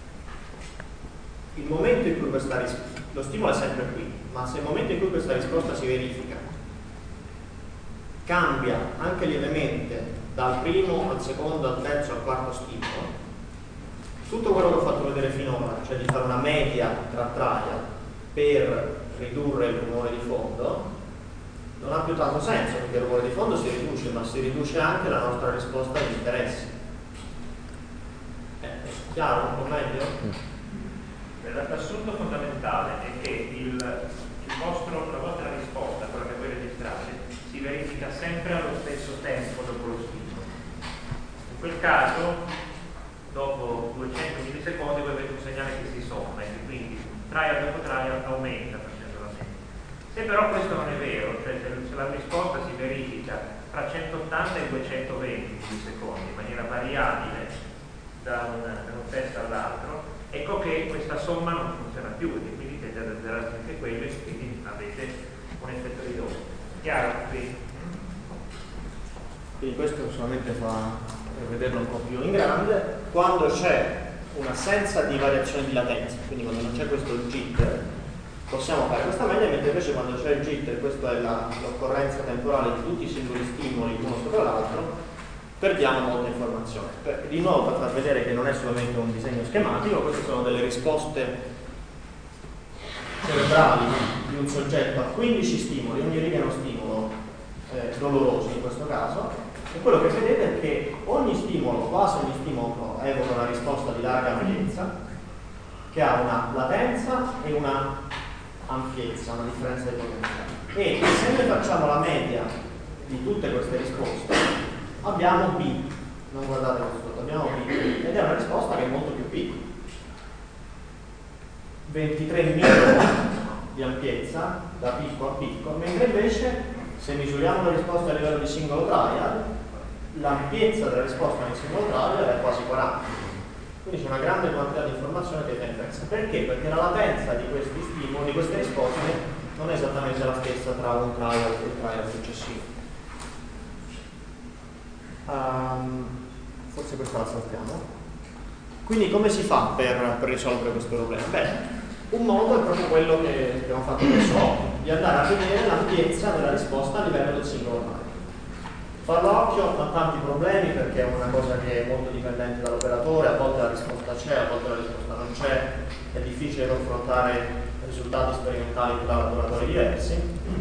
il momento in cui questa risposta, lo stimolo è sempre qui, ma se il momento in cui questa risposta si verifica cambia anche lievemente dal primo al secondo, al terzo, al quarto stimolo, tutto quello che ho fatto vedere finora, cioè di fare una media tra trial per ridurre il rumore di fondo, non ha più tanto senso, perché il rumore di fondo si riduce, ma si riduce anche la nostra risposta di interesse. Eh, è chiaro un po' meglio? L'assunto fondamentale è che il, il vostro, la vostra risposta, quella che voi registrate, si verifica sempre allo stesso tempo dopo lo stimolo. In quel caso, dopo duecento millisecondi, voi avete un segnale che si somma e quindi trial dopo trial aumenta facendo la media. Se però questo non è vero, cioè se la risposta si verifica tra centottanta e duecentoventi millisecondi in maniera variabile da un, da un test all'altro, ecco che questa somma non funziona più e quindi tende ad azzerarsi anche quello e quindi avete un effetto ridotto. Chiaro? Quindi, quindi questo solamente fa per vederlo un po' più in grande, quando c'è un'assenza di variazione di latenza, quindi quando non c'è questo jitter, possiamo fare questa media, mentre invece quando c'è il jitter, questa è la, l'occorrenza temporale di tutti i singoli stimoli uno sopra l'altro, perdiamo molta informazione. Per, di nuovo per far vedere che non è solamente un disegno schematico, queste sono delle risposte cerebrali di un soggetto a quindici stimoli, ogni riga è uno stimolo eh, doloroso in questo caso, e quello che vedete è che ogni stimolo, quasi ogni stimolo, evoca una risposta di larga ampiezza che ha una latenza e una ampiezza, una differenza di potenziale. E se noi facciamo la media di tutte queste risposte, abbiamo B, non guardate questo, abbiamo B, ed è una risposta che è molto più piccola. ventitré micron di ampiezza da picco a picco, mentre invece se misuriamo la risposta a livello di singolo trial, l'ampiezza della risposta nel singolo trial è quasi quaranta. Quindi c'è una grande quantità di informazione che è interessa. Perché? Perché la latenza di questi stimoli, di queste risposte, non è esattamente la stessa tra un trial e il trial successivo. Um, forse questa la saltiamo. Quindi come si fa per, per risolvere questo problema? Beh, un modo è proprio quello che abbiamo fatto adesso, di andare a vedere l'ampiezza della risposta a livello del singolo trial. Farlo a occhio ha tanti problemi perché è una cosa che è molto dipendente dall'operatore, a volte la risposta c'è, a volte la risposta non c'è, è difficile confrontare risultati sperimentali tra laboratori diversi.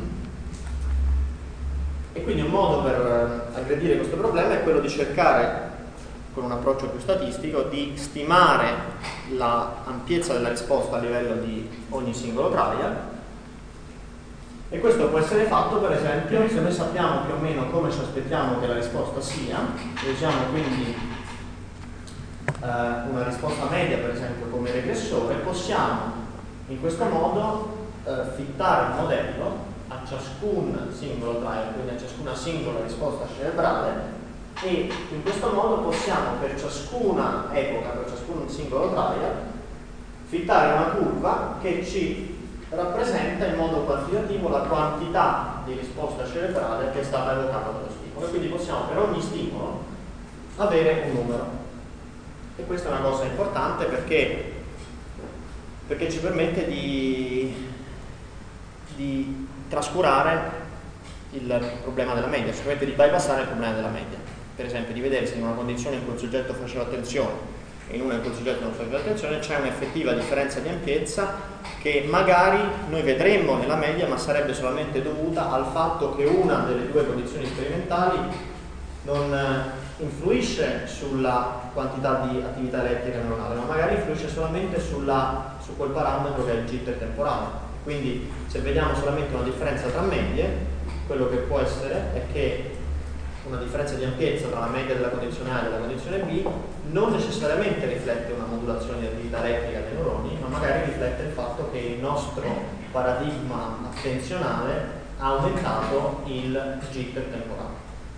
E quindi un modo per aggredire questo problema è quello di cercare, con un approccio più statistico, di stimare l'ampiezza della risposta a livello di ogni singolo trial. E questo può essere fatto, per esempio, se noi sappiamo più o meno come ci aspettiamo che la risposta sia, e usiamo quindi eh, una risposta media, per esempio, come regressore, possiamo in questo modo eh, fittare il modello a ciascun singolo trial, quindi a ciascuna singola risposta cerebrale, e in questo modo possiamo per ciascuna epoca, per ciascun singolo trial, fittare una curva che ci rappresenta in modo quantitativo la quantità di risposta cerebrale che è stata evocata dallo stimolo, e quindi possiamo per ogni stimolo avere un numero. E questa è una cosa importante perché, perché ci permette di, di trascurare il problema della media, ci permette di bypassare il problema della media. Per esempio di vedere se in una condizione in cui il soggetto faceva attenzione e in una in cui il soggetto non faceva attenzione c'è un'effettiva differenza di ampiezza che magari noi vedremmo nella media, ma sarebbe solamente dovuta al fatto che una delle due condizioni sperimentali non influisce sulla quantità di attività elettrica neuronale, ma magari influisce solamente sulla, su quel parametro che è il jitter temporale. Quindi se vediamo solamente una differenza tra medie, quello che può essere è che una differenza di ampiezza tra la media della condizione A e della condizione B non necessariamente riflette una modulazione di attività elettrica dei neuroni, ma magari riflette il fatto che il nostro paradigma attenzionale ha aumentato il jitter temporale.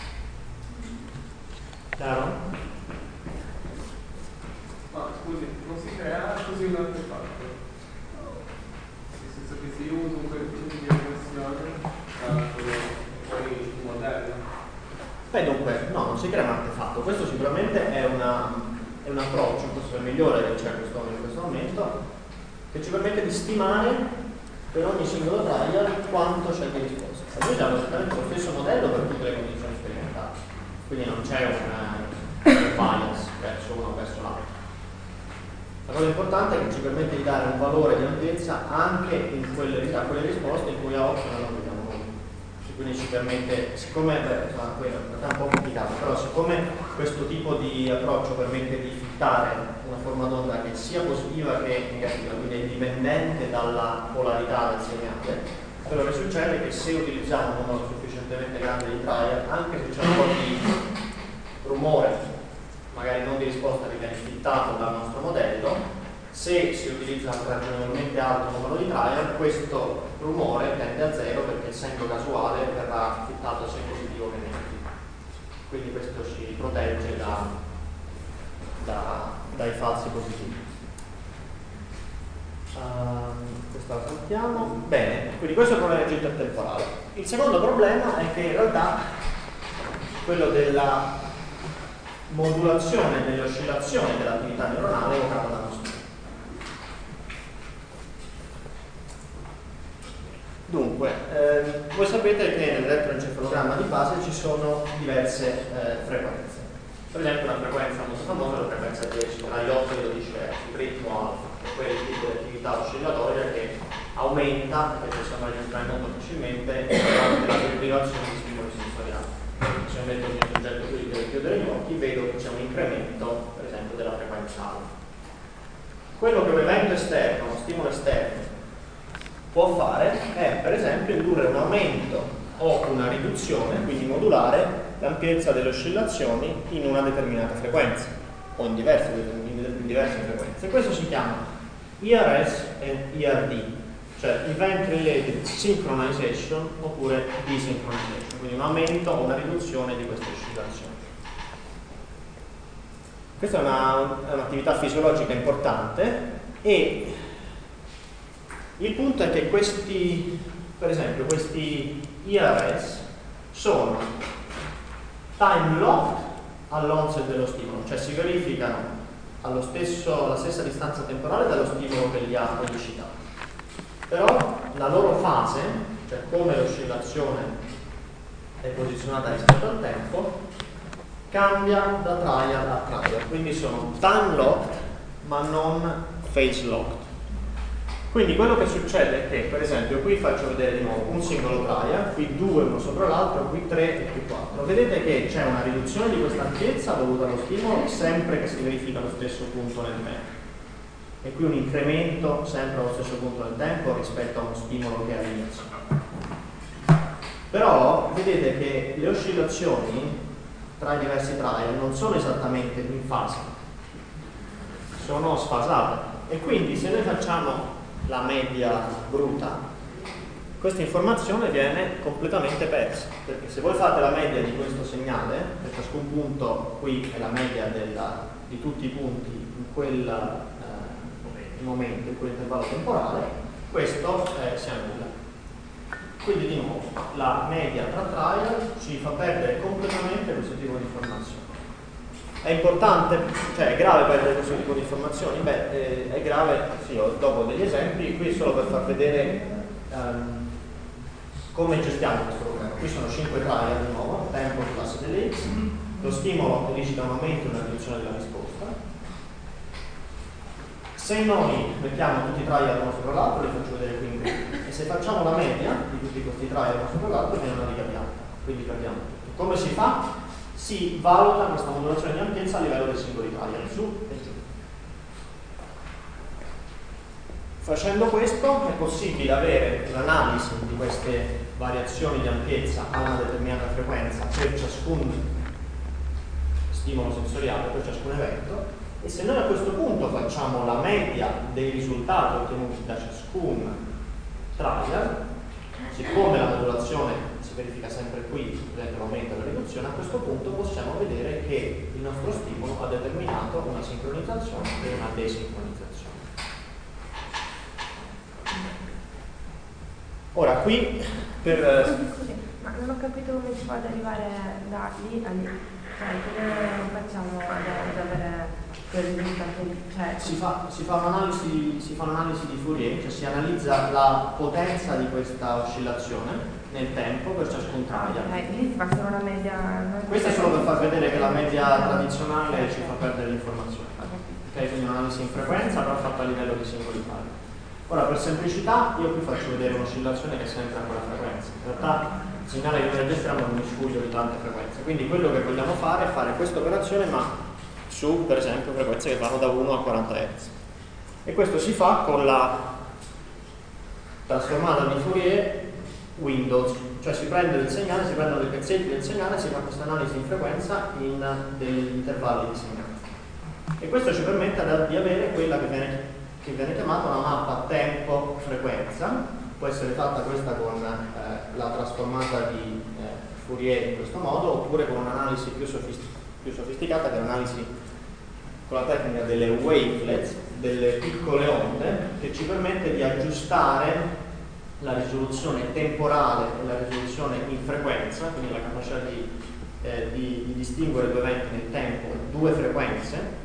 Chiaro? Ma scusi, non si crea così un artefatto? Nel senso che se io uso un coefficiente di regressione, poi il modello. Beh, dunque, no, non si crea un artefatto. Questo sicuramente è, una, è un approccio, questo è il migliore che c'è in questo, in questo momento, che ci permette di stimare per ogni singolo trial quanto c'è di risposta. Noi usiamo esattamente lo stesso modello per tutte le condizioni sperimentali, quindi non c'è un bias verso uno o verso l'altro. La cosa importante è che ci permette di dare un valore di ampiezza anche in quelle, a quelle risposte in cui a occhio non lo vediamo noi. Quindi ci permette, siccome, beh, insomma, è un po' complicato, però siccome questo tipo di approccio permette di fittare una forma d'onda che sia positiva che negativa, quindi è indipendente dalla polarità del segnale, quello che succede è che se utilizziamo un numero sufficientemente grande di trial, anche se c'è un po' di rumore, magari non di risposta che viene fittato dal nostro modello, se si utilizza un ragionevolmente alto numero di trial, questo rumore tende a zero perché essendo casuale verrà fittato sia positivo che negativo. Quindi questo ci protegge da, da, dai falsi positivi. Uh, questa la saltiamo. Bene, quindi questo è il problema del jitter temporale. Il secondo problema è che in realtà quello della modulazione delle oscillazioni dell'attività neuronale evocata dallo stimolo. Dunque, ehm, voi sapete che nell'elettroencefalogramma di base ci sono diverse eh, frequenze. Per esempio una frequenza molto famosa è la frequenza dieci, tra gli otto e i dodici hertz, il ritmo alfa, che è quel tipo di attività oscillatoria che aumenta e possiamo registrare molto facilmente durante la derivazione di stimoli sensoriali. Se metto il mio soggetto qui deve chiudere gli occhi, vedo che c'è un incremento, per esempio, della frequenza alfa. Quello che un evento esterno, uno stimolo esterno, può fare è, per esempio, indurre un aumento o una riduzione, quindi modulare l'ampiezza delle oscillazioni in una determinata frequenza o in diverse, in diverse frequenze. Questo si chiama I R S e I R D, cioè Event Related Synchronization oppure Desynchronization, quindi un aumento o una riduzione di queste oscillazioni. Questa è, una, è un'attività fisiologica importante e il punto è che questi, per esempio, questi I R S sono time locked all'onset dello stimolo, cioè si verificano allo stesso, alla stessa distanza temporale dallo stimolo che li ha elicitati. Però la loro fase, cioè come l'oscillazione è posizionata rispetto al tempo, cambia da trial a trial, quindi sono time locked ma non phase locked. Quindi quello che succede è che, per esempio, qui faccio vedere di nuovo un singolo trial, qui due uno sopra l'altro, qui tre e qui quattro. Vedete che c'è una riduzione di questa ampiezza dovuta allo stimolo sempre che si verifica allo stesso punto nel tempo. E qui un incremento sempre allo stesso punto nel tempo rispetto a uno stimolo che è all'inizio. Però vedete che le oscillazioni tra i diversi trial non sono esattamente in fase, sono sfasate. E quindi se noi facciamo la media bruta, questa informazione viene completamente persa, perché se voi fate la media di questo segnale, per ciascun punto qui è la media della, di tutti i punti in quel eh, momento, in quell'intervallo temporale, questo eh, si annulla. Quindi di nuovo la media tra trial ci fa perdere completamente questo tipo di informazioni. È importante, cioè è grave perdere questo tipo di informazioni? Beh, eh, è grave, sì, ho dopo degli esempi, qui solo per far vedere um, come gestiamo questo problema. Qui sono cinque trial di nuovo, tempo, classe delle X, lo stimolo elicita un aumento e una riduzione della risposta. Se noi mettiamo tutti i trial uno sopra l'altro, li faccio vedere qui in gruppo, e se facciamo la media di tutti questi trial uno sopra l'altro, viene una riga bianca, quindi perdiamo tutto. Come si fa? Si valuta questa modulazione di ampiezza a livello dei singoli trial, su e giù. Facendo questo è possibile avere un'analisi di queste variazioni di ampiezza a una determinata frequenza per ciascun stimolo sensoriale, per ciascun evento, e se noi a questo punto facciamo la media dei risultati ottenuti da ciascun trial, siccome la modulazione si verifica sempre qui, vedete l'aumento e la riduzione, a questo punto possiamo vedere che il nostro stimolo ha determinato una sincronizzazione e una desincronizzazione. Ora qui per... Scusi, ma non ho capito come si fa ad arrivare da lì a lì, cioè come facciamo ad, ad avere quel risultato lì? Cioè, si, fa, si, fa un'analisi, si fa un'analisi di Fourier, cioè si analizza la potenza di questa oscillazione nel tempo per ciascun trial. Ok, quindi si fa solo una media. Questo è solo per far vedere che la media tradizionale ci fa perdere l'informazione. Ok, quindi un'analisi in frequenza però fatta a livello di singoli trial. Ora per semplicità io qui faccio vedere un'oscillazione che è sempre a quella frequenza. In realtà il segnale che noi registriamo è un miscuglio di tante frequenze. Quindi quello che vogliamo fare è fare questa operazione ma su per esempio frequenze che vanno da uno a quaranta hertz. E questo si fa con la trasformata di Fourier Windows, cioè si prende il segnale, si prendono dei pezzetti del segnale e si fa questa analisi in frequenza in degli intervalli di segnale. E questo ci permette di avere quella che viene, che viene chiamata una mappa tempo-frequenza. Può essere fatta questa con eh, la trasformata di eh, Fourier in questo modo, oppure con un'analisi più, sofist più sofisticata, che è l'analisi con la tecnica delle wavelets, delle piccole onde, che ci permette di aggiustare la risoluzione temporale e la risoluzione in frequenza, quindi la capacità di eh, di, di distinguere due eventi nel tempo, due frequenze,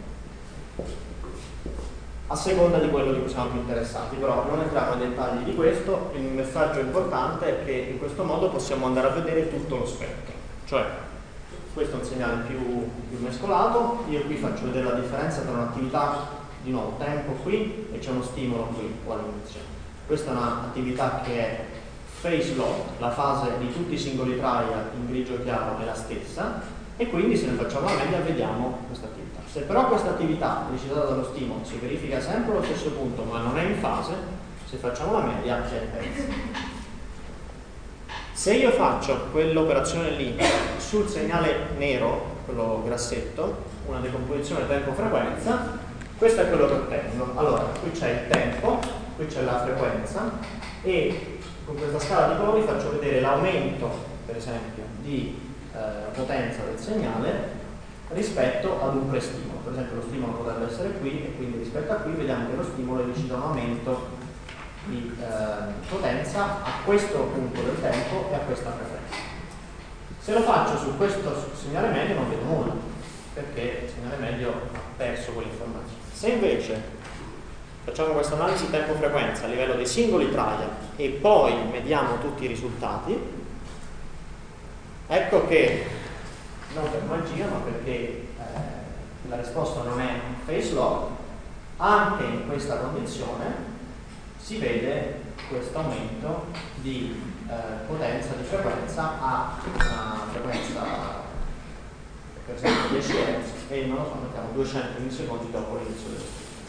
a seconda di quello di cui siamo più interessati. Però non entriamo nei dettagli di questo. Il messaggio importante è che in questo modo possiamo andare a vedere tutto lo spettro, cioè questo è un segnale più, più mescolato, io qui faccio vedere la differenza tra un'attività, di nuovo tempo qui, e c'è uno stimolo qui o all'inizio. Questa è un'attività che è phase locked, la fase di tutti i singoli trial in grigio chiaro è la stessa, e quindi se ne facciamo la media vediamo questa attività. Se però questa attività elicitata dallo stimolo si verifica sempre allo stesso punto ma non è in fase, se facciamo la media c'è il pezzo. Se io faccio quell'operazione lì sul segnale nero, quello grassetto, una decomposizione tempo-frequenza, questo è quello che ottengo. Allora, qui c'è il tempo, qui c'è la frequenza, e con questa scala di colori faccio vedere l'aumento, per esempio, di eh, potenza del segnale rispetto ad un prestimolo. Per esempio lo stimolo potrebbe essere qui, e quindi rispetto a qui vediamo che lo stimolo elicita un aumento di eh, potenza a questo punto del tempo e a questa frequenza. Se lo faccio su questo segnale medio non vedo nulla, perché il segnale medio ha perso quell'informazione. Se invece facciamo questa analisi tempo-frequenza a livello dei singoli trial e poi mediamo tutti i risultati, ecco che, non per magia ma perché eh, la risposta non è phase lock, anche in questa condizione si vede questo aumento di eh, potenza, di frequenza a una frequenza per esempio dieci hertz, e non lo so, mettiamo duecento millisecondi dopo l'inizio dello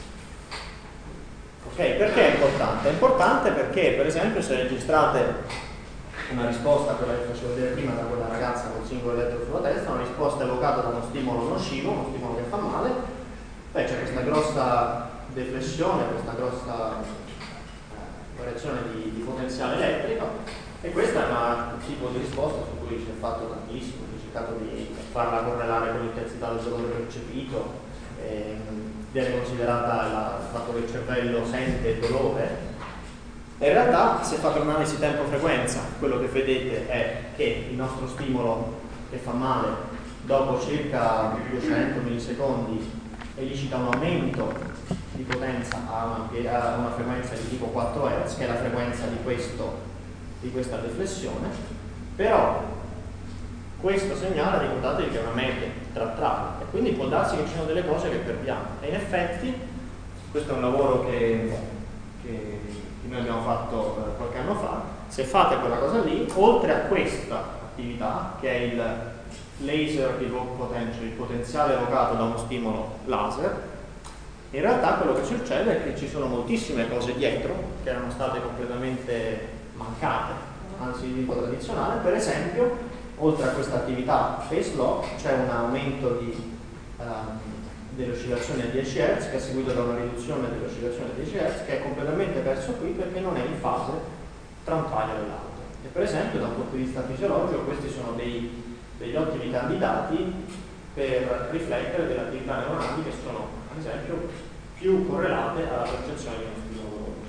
studio. Ok, perché è importante? È importante perché, per esempio, se registrate una risposta, quella che facevo vedere prima da quella ragazza col singolo elettrodo sulla testa, una risposta evocata da uno stimolo nocivo, uno stimolo che fa male, beh, c'è questa grossa deflessione, questa grossa variazione di, di potenziale elettrico, e questa è una, un tipo di risposta su cui si è fatto tantissimo, si è cercato di farla correlare con l'intensità del dolore percepito, eh, viene considerata la, il fatto che il cervello sente il dolore, e in realtà se fate un'analisi tempo-frequenza quello che vedete è che il nostro stimolo che fa male dopo circa duecento millisecondi elicita un aumento di potenza a una, a una frequenza di tipo quattro hertz, che è la frequenza di, questo, di questa deflessione. Però questo segnale, ricordatevi che è una media tra trial, e quindi può darsi che ci siano delle cose che perdiamo, e in effetti questo è un lavoro che, che, che noi abbiamo fatto eh, qualche anno fa. Se fate quella cosa lì, oltre a questa attività che è il laser evoke potential, il potenziale evocato da uno stimolo laser, in realtà quello che succede è che ci sono moltissime cose dietro che erano state completamente mancate, anzi di tipo tradizionale. Per esempio, oltre a questa attività phase lock c'è un aumento di, um, delle oscillazioni a dieci hertz, che è seguito da una riduzione delle oscillazioni a dieci hertz, che è completamente perso qui perché non è in fase tra un trial e l'altro. E per esempio, da un punto di vista fisiologico, questi sono dei, degli ottimi candidati per riflettere delle attività neuronali che sono, ad esempio, più correlate alla percezione di uno stimolo doloroso.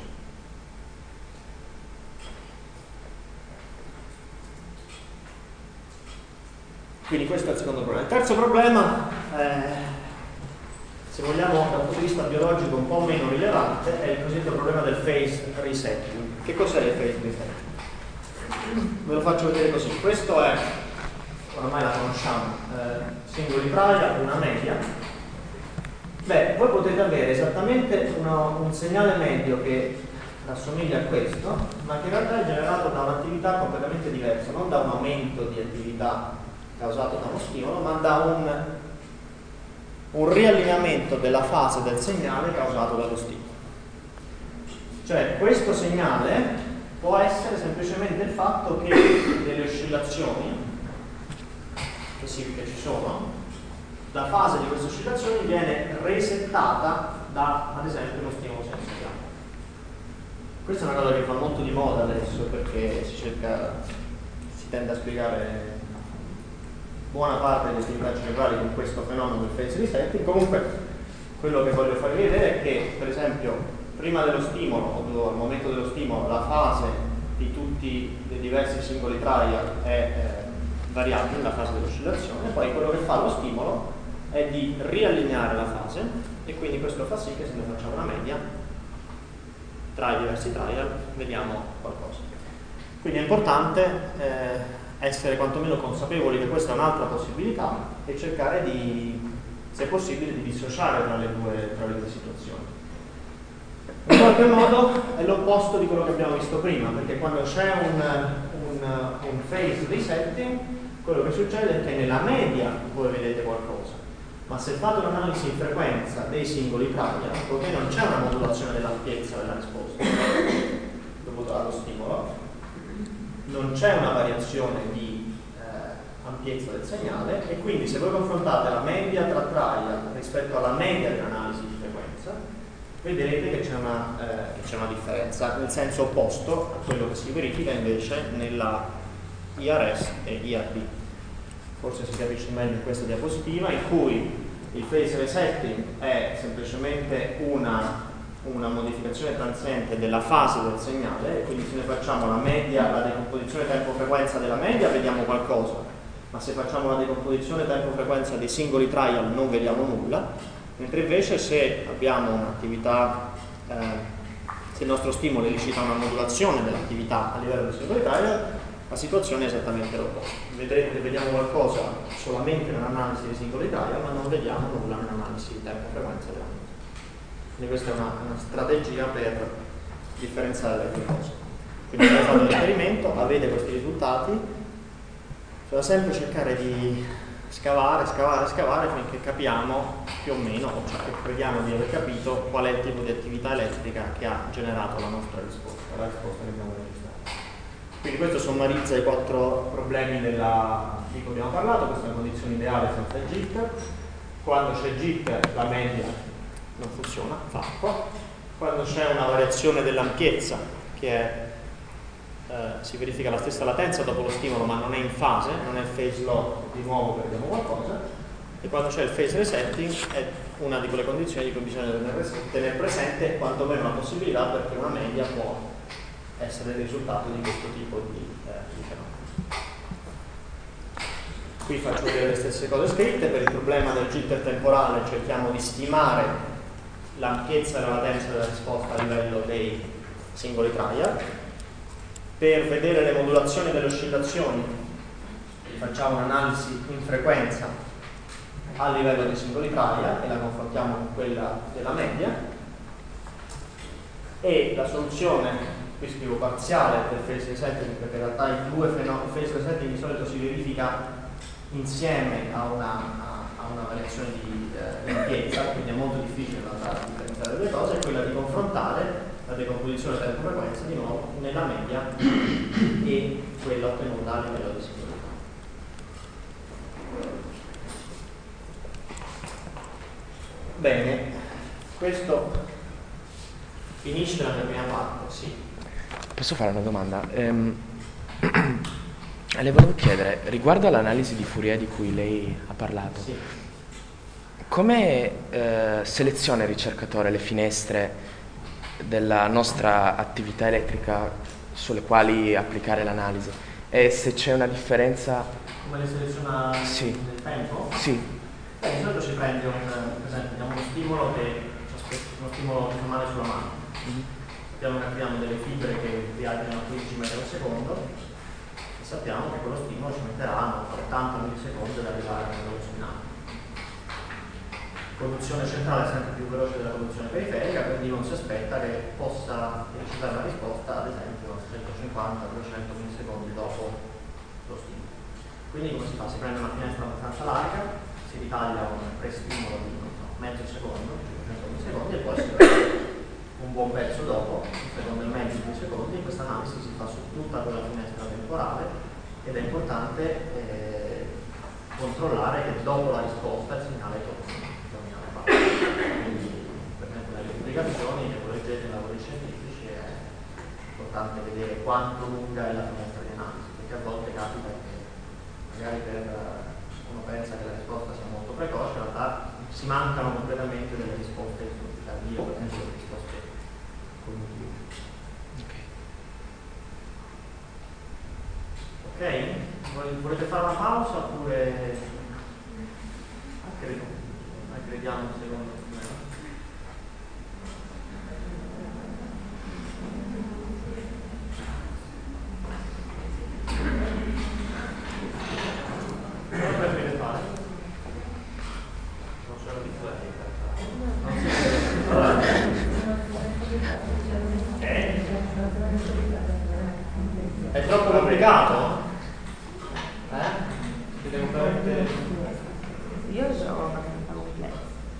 Quindi questo è il secondo problema. Il terzo problema, eh, se vogliamo da un punto di vista biologico un po' meno rilevante, è il cosiddetto problema del phase resetting. Che cos'è il phase resetting? Ve lo faccio vedere così. Questo è, ormai la conosciamo, eh, singoli trial, una media. Beh, voi potete avere esattamente uno, un segnale medio che assomiglia a questo, ma che in realtà è generato da un'attività completamente diversa, non da un aumento di attività causato da uno stimolo, ma da un, un riallineamento della fase del segnale causato dallo stimolo. Cioè, questo segnale può essere semplicemente il fatto che delle oscillazioni che, si, che ci sono, la fase di queste oscillazioni viene resettata da, ad esempio, uno stimolo sensoriale. Questa è una cosa che fa molto di moda adesso, perché si cerca, si tende a spiegare buona parte delle attività cerebrali con questo fenomeno del phase resetting. Comunque, quello che voglio farvi vedere è che, per esempio, prima dello stimolo o al momento dello stimolo, la fase di tutti i diversi singoli trial è eh, variabili nella fase dell'oscillazione, e poi quello che fa lo stimolo è di riallineare la fase, e quindi questo fa sì che se ne facciamo una media tra i diversi trial vediamo qualcosa. Quindi è importante eh, essere quantomeno consapevoli che questa è un'altra possibilità e cercare di, se possibile, di dissociare tra le due, tra le due situazioni. In qualche modo è l'opposto di quello che abbiamo visto prima, perché quando c'è un, un, un phase resetting, quello che succede è che nella media voi vedete qualcosa, ma se fate un'analisi in frequenza dei singoli trial, poiché non c'è una modulazione dell'ampiezza della risposta dovuta allo stimolo, non c'è una variazione di eh, ampiezza del segnale, e quindi se voi confrontate la media tra trial rispetto alla media dell'analisi di frequenza, vedrete che c'è una, eh, c'è una differenza nel senso opposto a quello che si verifica invece nella I R S e I R B. Forse si capisce meglio in questa diapositiva, in cui il phase resetting è semplicemente una, una modificazione transiente della fase del segnale, e quindi se ne facciamo la media, la decomposizione tempo-frequenza della media, vediamo qualcosa, ma se facciamo la decomposizione tempo-frequenza dei singoli trial non vediamo nulla, mentre invece se abbiamo un'attività, eh, se il nostro stimolo elicita una modulazione dell'attività a livello dei singoli trial, la situazione è esattamente l'opposto. Vedrete che vediamo qualcosa solamente nell'analisi dei singoli trial, ma non vediamo nulla nell'analisi di tempo-frequenza della media. Quindi questa è una, una strategia per differenziare le due cose. Quindi avete fatto l'esperimento, avete questi risultati, bisogna sempre cercare di scavare, scavare, scavare finché capiamo più o meno, cioè che crediamo di aver capito qual è il tipo di attività elettrica che ha generato la nostra risposta, la risposta che abbiamo registrato. Quindi questo sommarizza i quattro problemi della, di cui abbiamo parlato. Questa è la condizione ideale senza jitter. Quando c'è jitter la media non funziona, fa acqua. Quando c'è una variazione dell'ampiezza che è, eh, si verifica la stessa latenza dopo lo stimolo ma non è in fase, non è phase lock, di nuovo perdiamo qualcosa. E quando c'è il phase resetting è una di quelle condizioni di cui bisogna tenere presente quantomeno la possibilità, perché una media può essere il risultato di questo tipo di, eh, di fenomeno. Qui faccio vedere le stesse cose scritte. Per il problema del jitter temporale cerchiamo di stimare l'ampiezza e la latenza della risposta a livello dei singoli trial. Per vedere le modulazioni delle oscillazioni facciamo un'analisi in frequenza a livello dei singoli trial e la confrontiamo con quella della media, e la soluzione, qui scrivo parziale, del phase resetting, perché in realtà i due fenomeni, il phase resetting di solito si verifica insieme a una, a, a una variazione di eh, ampiezza, quindi è molto difficile andare a differenziare le due cose, è quella di confrontare la decomposizione tempo-frequenza di nuovo nella media e quella ottenuta a livello di singoli. Bene, questo finisce la mia prima parte, sì. Posso fare una domanda? Ehm, le volevo chiedere, riguardo all'analisi di Fourier di cui lei ha parlato, Sì. come eh, seleziona il ricercatore le finestre della nostra attività elettrica sulle quali applicare l'analisi? E se c'è una differenza? Come le seleziona Sì. nel tempo? Sì. Beh, di solito si prende un, per esempio, diamo uno stimolo che uno stimolo normale sulla mano. Mm-hmm. Sappiamo che abbiamo delle fibre che viaggiano a quindici metri al secondo e sappiamo che quello stimolo ci metterà ottanta millisecondi ad arrivare al velocità finale. La conduzione centrale è sempre più veloce della conduzione periferica, quindi non si aspetta che possa elicitare una risposta, ad esempio, centocinquanta duecento millisecondi dopo lo stimolo. Quindi come si fa? Si prende una finestra abbastanza larga, si ritaglia un pre-stimolo di non so, mezzo secondo, cinquecento millisecondi, e poi si prende un buon pezzo dopo, un secondo e mezzo, due secondi. Questa analisi si fa su tutta quella finestra temporale ed è importante eh, controllare che dopo la risposta il segnale torni. Quindi, per esempio, nelle pubblicazioni che voi leggete nei lavori scientifici è importante vedere quanto lunga è la finestra di analisi, perché a volte capita che magari per uno pensa che la risposta sia molto precoce, in realtà si mancano completamente delle risposte significative, per esempio delle risposte cognitive. Ok. Ok? volete fare una pausa oppure aggreghiamo il secondo strumento? Cosa preferite fare? Non sono abituati a eh? È troppo complicato? Eh? Siete completamente... Io sono abbastanza complesso.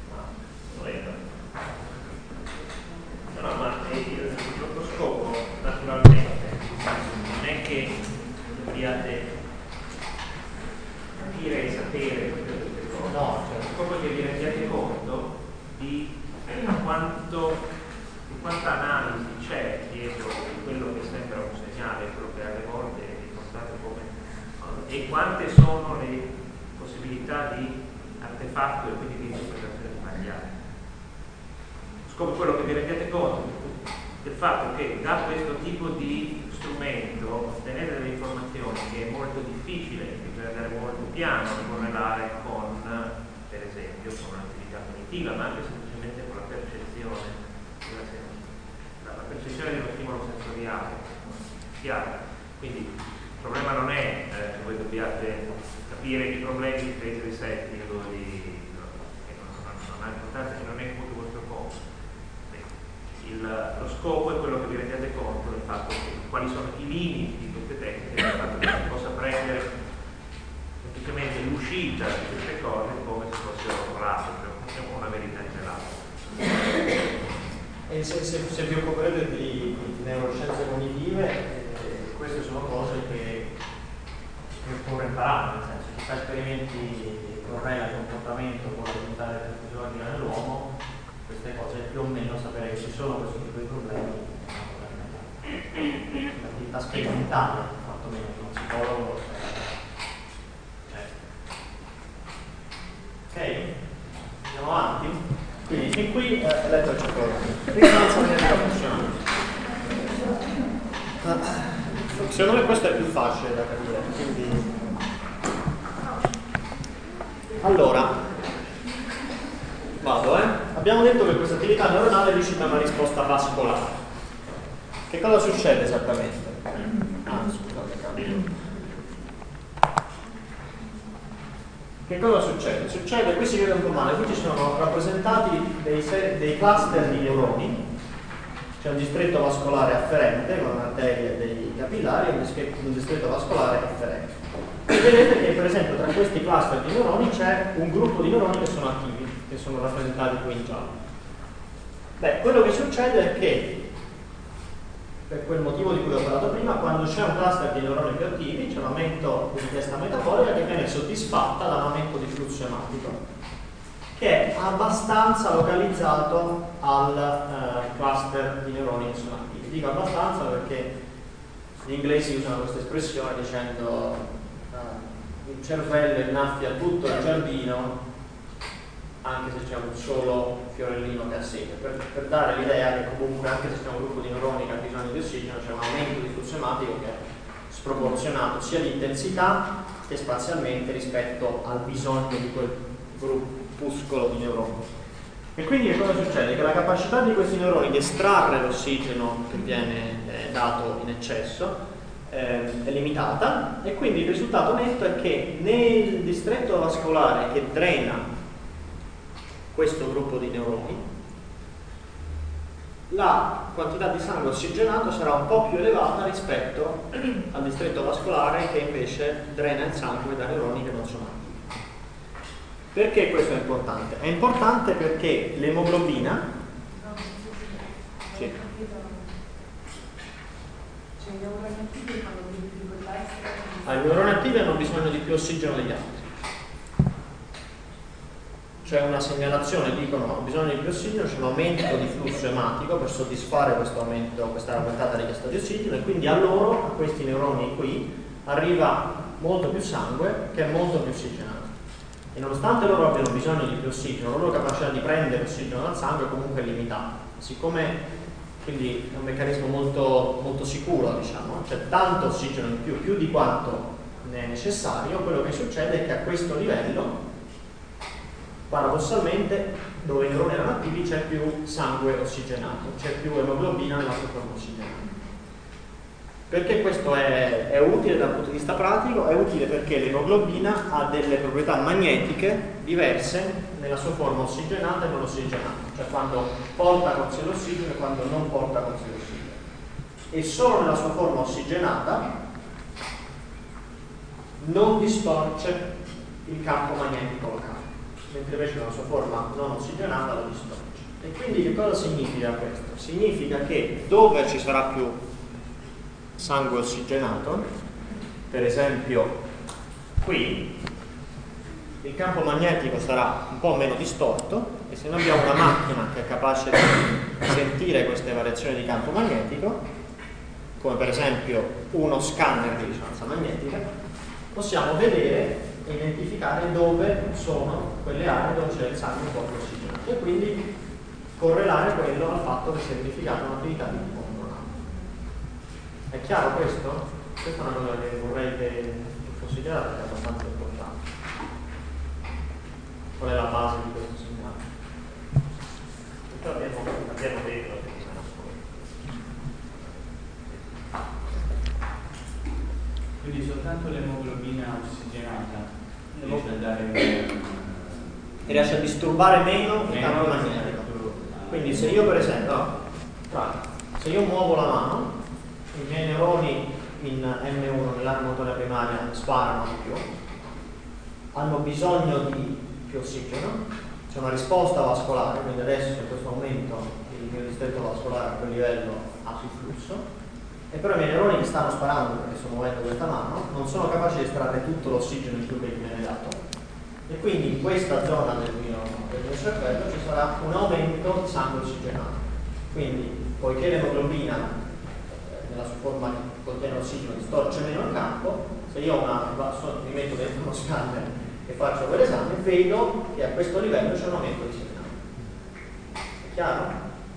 No, no, ma il, lo scopo naturalmente non è che dobbiate capire e sapere tutte queste cose. No, cioè. Lo scopo è che vi rendiate conto di quanto, di quanta analisi c'è dietro di quello che sembra un segnale, quello che alle volte è riportato come, e quante sono le possibilità di artefatto e quindi di interpretazione sbagliata. Lo scopo è quello che vi rendete conto del fatto che da questo tipo di strumento ottenete delle informazioni che è molto difficile, bisogna andare molto piano a correlare con, per esempio, con un'attività cognitiva, ma anche semplicemente con la percezione della sen- la, la percezione di uno stimolo sensoriale. Chiaro? Quindi il problema non è eh, che voi dobbiate capire i problemi di phase resetting o di no, che non, non, non ha importanza, che non è molto il vostro compito. Il, lo scopo è quello che vi rendete conto del fatto che quali sono i limiti di queste tecniche, del fatto che si possa prendere semplicemente l'uscita di queste cose come se fossero orate, cioè una verità celata. E se, se, se vi occuperete di, di neuroscienze cognitive, eh, queste sono cose che, che occorre imparare, nel senso che fa esperimenti correla il comportamento con l'attività fisiologica nell'uomo, queste cose più o meno sapere che ci sono questo tipo di problemi l'attività sperimentale, quantomeno uno psicologo eh. Ok? Andiamo avanti? Quindi fin qui eh, elettrocefalogramma. Risonanza magnetica funzionale. Secondo me questo è più facile da capire, quindi allora vado, eh? Abbiamo detto che questa attività neuronale riuscita a una risposta vascolare. Che cosa succede esattamente? Ah, scusate, cambio. Che cosa succede? Succede, qui si vede un po' male, qui ci sono rappresentati dei, dei cluster di neuroni, c'è un distretto vascolare afferente con un'arteria e dei capillari e un distretto vascolare afferente. E vedete che per esempio tra questi cluster di neuroni c'è un gruppo di neuroni che sono attivi, che sono rappresentati qui in giallo. Beh, quello che succede è che per quel motivo di cui ho parlato prima, quando c'è un cluster di neuroni più attivi c'è un aumento di richiesta metabolica che viene soddisfatta da un aumento di flusso ematico che è abbastanza localizzato al eh, cluster di neuroni che sono attivi. Dico abbastanza perché gli inglesi usano questa espressione dicendo eh, il cervello innaffia tutto il giardino anche se c'è un solo fiorellino che ha sete, per, per dare l'idea che comunque anche se c'è un gruppo di neuroni che ha bisogno di ossigeno c'è un aumento di flusso ematico che è sproporzionato sia di intensità che spazialmente rispetto al bisogno di quel gruppuscolo di neuroni. E quindi che cosa succede? Che la capacità di questi neuroni di estrarre l'ossigeno che viene eh, dato in eccesso eh, è limitata e quindi il risultato netto è che nel distretto vascolare che drena questo gruppo di neuroni, la quantità di sangue ossigenato sarà un po' più elevata rispetto al distretto vascolare che invece drena il sangue da neuroni che non sono attivi. Perché questo è importante? È importante perché l'emoglobina sì. Cioè i neuroni attivi fanno più difficoltà a essere... Ah, i neuroni attivi hanno bisogno di più ossigeno degli altri. C'è una segnalazione, dicono ho bisogno di più ossigeno, c'è un aumento di flusso ematico per soddisfare questo aumento, questa aumentata richiesta di ossigeno e quindi a loro, a questi neuroni qui, arriva molto più sangue che è molto più ossigenato. E nonostante loro abbiano bisogno di più ossigeno, la loro capacità di prendere ossigeno dal sangue è comunque limitata. Siccome quindi è un meccanismo molto, molto sicuro, diciamo, c'è tanto ossigeno in più, più di quanto ne è necessario, quello che succede è che a questo livello, paradossalmente, dove i neuroni erano attivi c'è più sangue ossigenato, c'è più emoglobina nella sua forma ossigenata. Perché questo è, è utile dal punto di vista pratico? È utile perché l'emoglobina ha delle proprietà magnetiche diverse nella sua forma ossigenata e non ossigenata, cioè quando porta con sé l'ossigeno e quando non porta con sé l'ossigeno. E solo nella sua forma ossigenata non distorce il campo magnetico locale, mentre invece nella sua forma non ossigenata lo distorce. E quindi che cosa significa questo? Significa che dove ci sarà più sangue ossigenato, per esempio qui, il campo magnetico sarà un po' meno distorto, e se noi abbiamo una macchina che è capace di sentire queste variazioni di campo magnetico, come per esempio uno scanner di risonanza magnetica, possiamo vedere e identificare dove sono quelle aree dove c'è il sangue poco ossigenato e quindi correlare quello al fatto che si è verificata un'attività di tipo neuronale. È chiaro questo? Questa è una cosa che vorrei che fosse chiara perché è abbastanza importante. Qual è la base di questo segnale? Questo abbiamo, abbiamo detto la settimana scorsa. Quindi soltanto l'emoglobina ossigenata riesce a dare un... riesce a disturbare meno il campo magnetico. Quindi se io per esempio, no, se io muovo la mano, i miei neuroni in M uno nell'area motoria primaria sparano di più, hanno bisogno di più ossigeno, c'è una risposta vascolare, quindi adesso in questo momento il mio distretto vascolare a quel livello ha sufflusso, e però i miei neuroni che stanno sparando perché sto muovendo questa mano non sono capaci di estrarre tutto l'ossigeno in più che mi viene dato, e quindi in questa zona del mio, del mio cervello ci sarà un aumento di sangue ossigenato. Quindi poiché l'emoglobina eh, nella sua forma che contiene ossigeno distorce meno il campo, se io una, mi metto dentro uno scanner e faccio quell'esame, vedo che a questo livello c'è un aumento di segnale. È chiaro?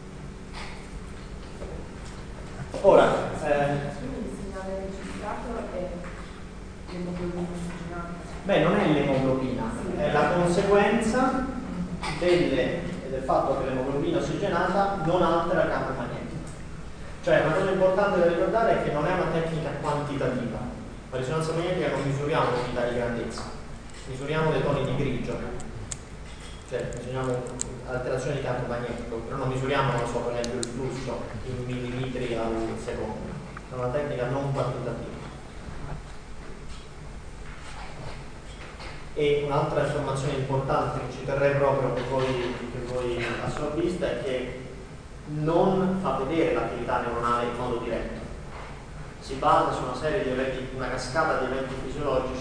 Ora, eh, Quindi il segnale registrato è l'emoglobina ossigenata. beh, non è l'emoglobina, è la conseguenza delle, del fatto che l'emoglobina ossigenata non altera il campo magnetico. Cioè, una cosa importante da ricordare è che non è una tecnica quantitativa. La risonanza magnetica non misuriamo l'unità di grandezza, misuriamo dei toni di grigio, cioè misuriamo alterazioni di campo magnetico, però non misuriamo, non so, per esempio il flusso in millimetri al secondo. È una tecnica non quantitativa. E un'altra informazione importante che ci terrei proprio che voi, che voi assorbiste è che non fa vedere l'attività neuronale in modo diretto. Si basa su una serie di eventi, una cascata di eventi fisiologici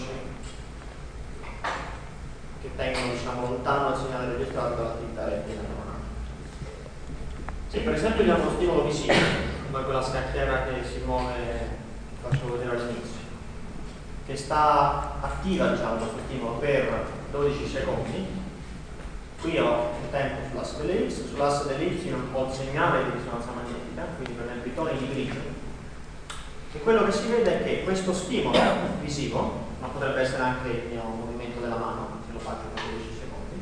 che tengono, diciamo, lontano il segnale registrato dall'attività elettrica neuronale. Se per esempio diamo uno stimolo visivo, come quella scacchiera che si muove, che faccio vedere all'inizio, che sta attiva, diciamo, questo stimolo per dodici secondi, qui ho il tempo sull'asse delle X, sull'asse delle Y ho il segnale di risonanza magnetica, quindi per esempio i toni di grigio, e quello che si vede è che questo stimolo visivo, ma potrebbe essere anche il mio movimento della mano, se lo faccio per dodici secondi,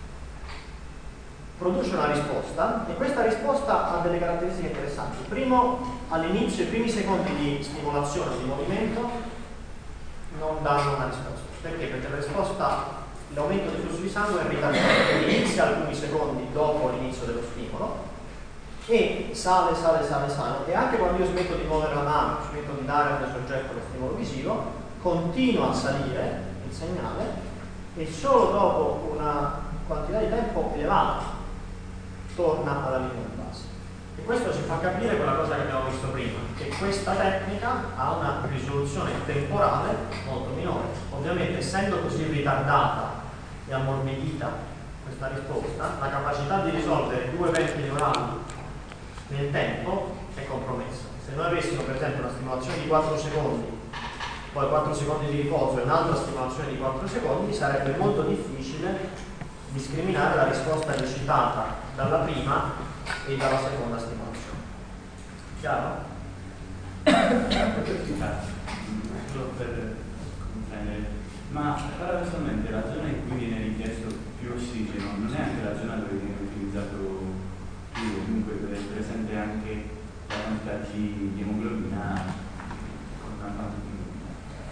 produce una risposta, e questa risposta ha delle caratteristiche interessanti. Primo, all'inizio, i primi secondi di stimolazione di movimento non danno una risposta. Perché? Perché la risposta, l'aumento del flusso di sangue è ritardato, inizia alcuni secondi dopo l'inizio dello stimolo e sale, sale, sale, sale, e anche quando io smetto di muovere la mano, smetto di dare al mio soggetto lo stimolo visivo, continua a salire il segnale e solo dopo una quantità di tempo elevata torna alla linea di base. E questo ci fa capire quella cosa che abbiamo visto prima, che questa tecnica ha una risoluzione temporale molto minore. Ovviamente, essendo così ritardata e ammorbidita questa risposta, la capacità di risolvere due eventi neurali nel tempo è compromessa. Se noi avessimo per esempio una stimolazione di quattro secondi, poi quattro secondi di riposo e un'altra stimolazione di quattro secondi, sarebbe molto difficile discriminare la risposta elicitata dalla prima e dalla seconda stimolazione. Chiaro? intendere, ma paradossalmente la zona in cui viene richiesto più ossigeno non è anche la zona dove viene utilizzato più, dunque deve essere presente anche la quantità di, di emoglobina con una quantità di emoglobina.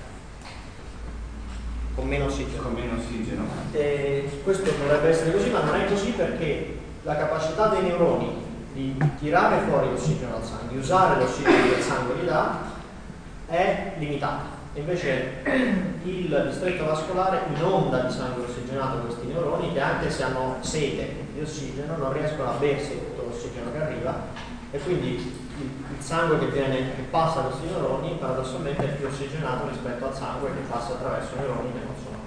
Con meno ossigeno. Con meno ossigeno. E questo dovrebbe essere così, ma non è così perché la capacità dei neuroni di tirare fuori l'ossigeno dal sangue, di usare l'ossigeno che il sangue gli dà, è limitata. Invece il distretto vascolare inonda di sangue ossigenato questi neuroni che, anche se hanno sete di ossigeno, non riescono a bersi tutto l'ossigeno che arriva, e quindi il, il sangue che, viene, che passa da questi neuroni paradossalmente è più ossigenato rispetto al sangue che passa attraverso i neuroni che non sono.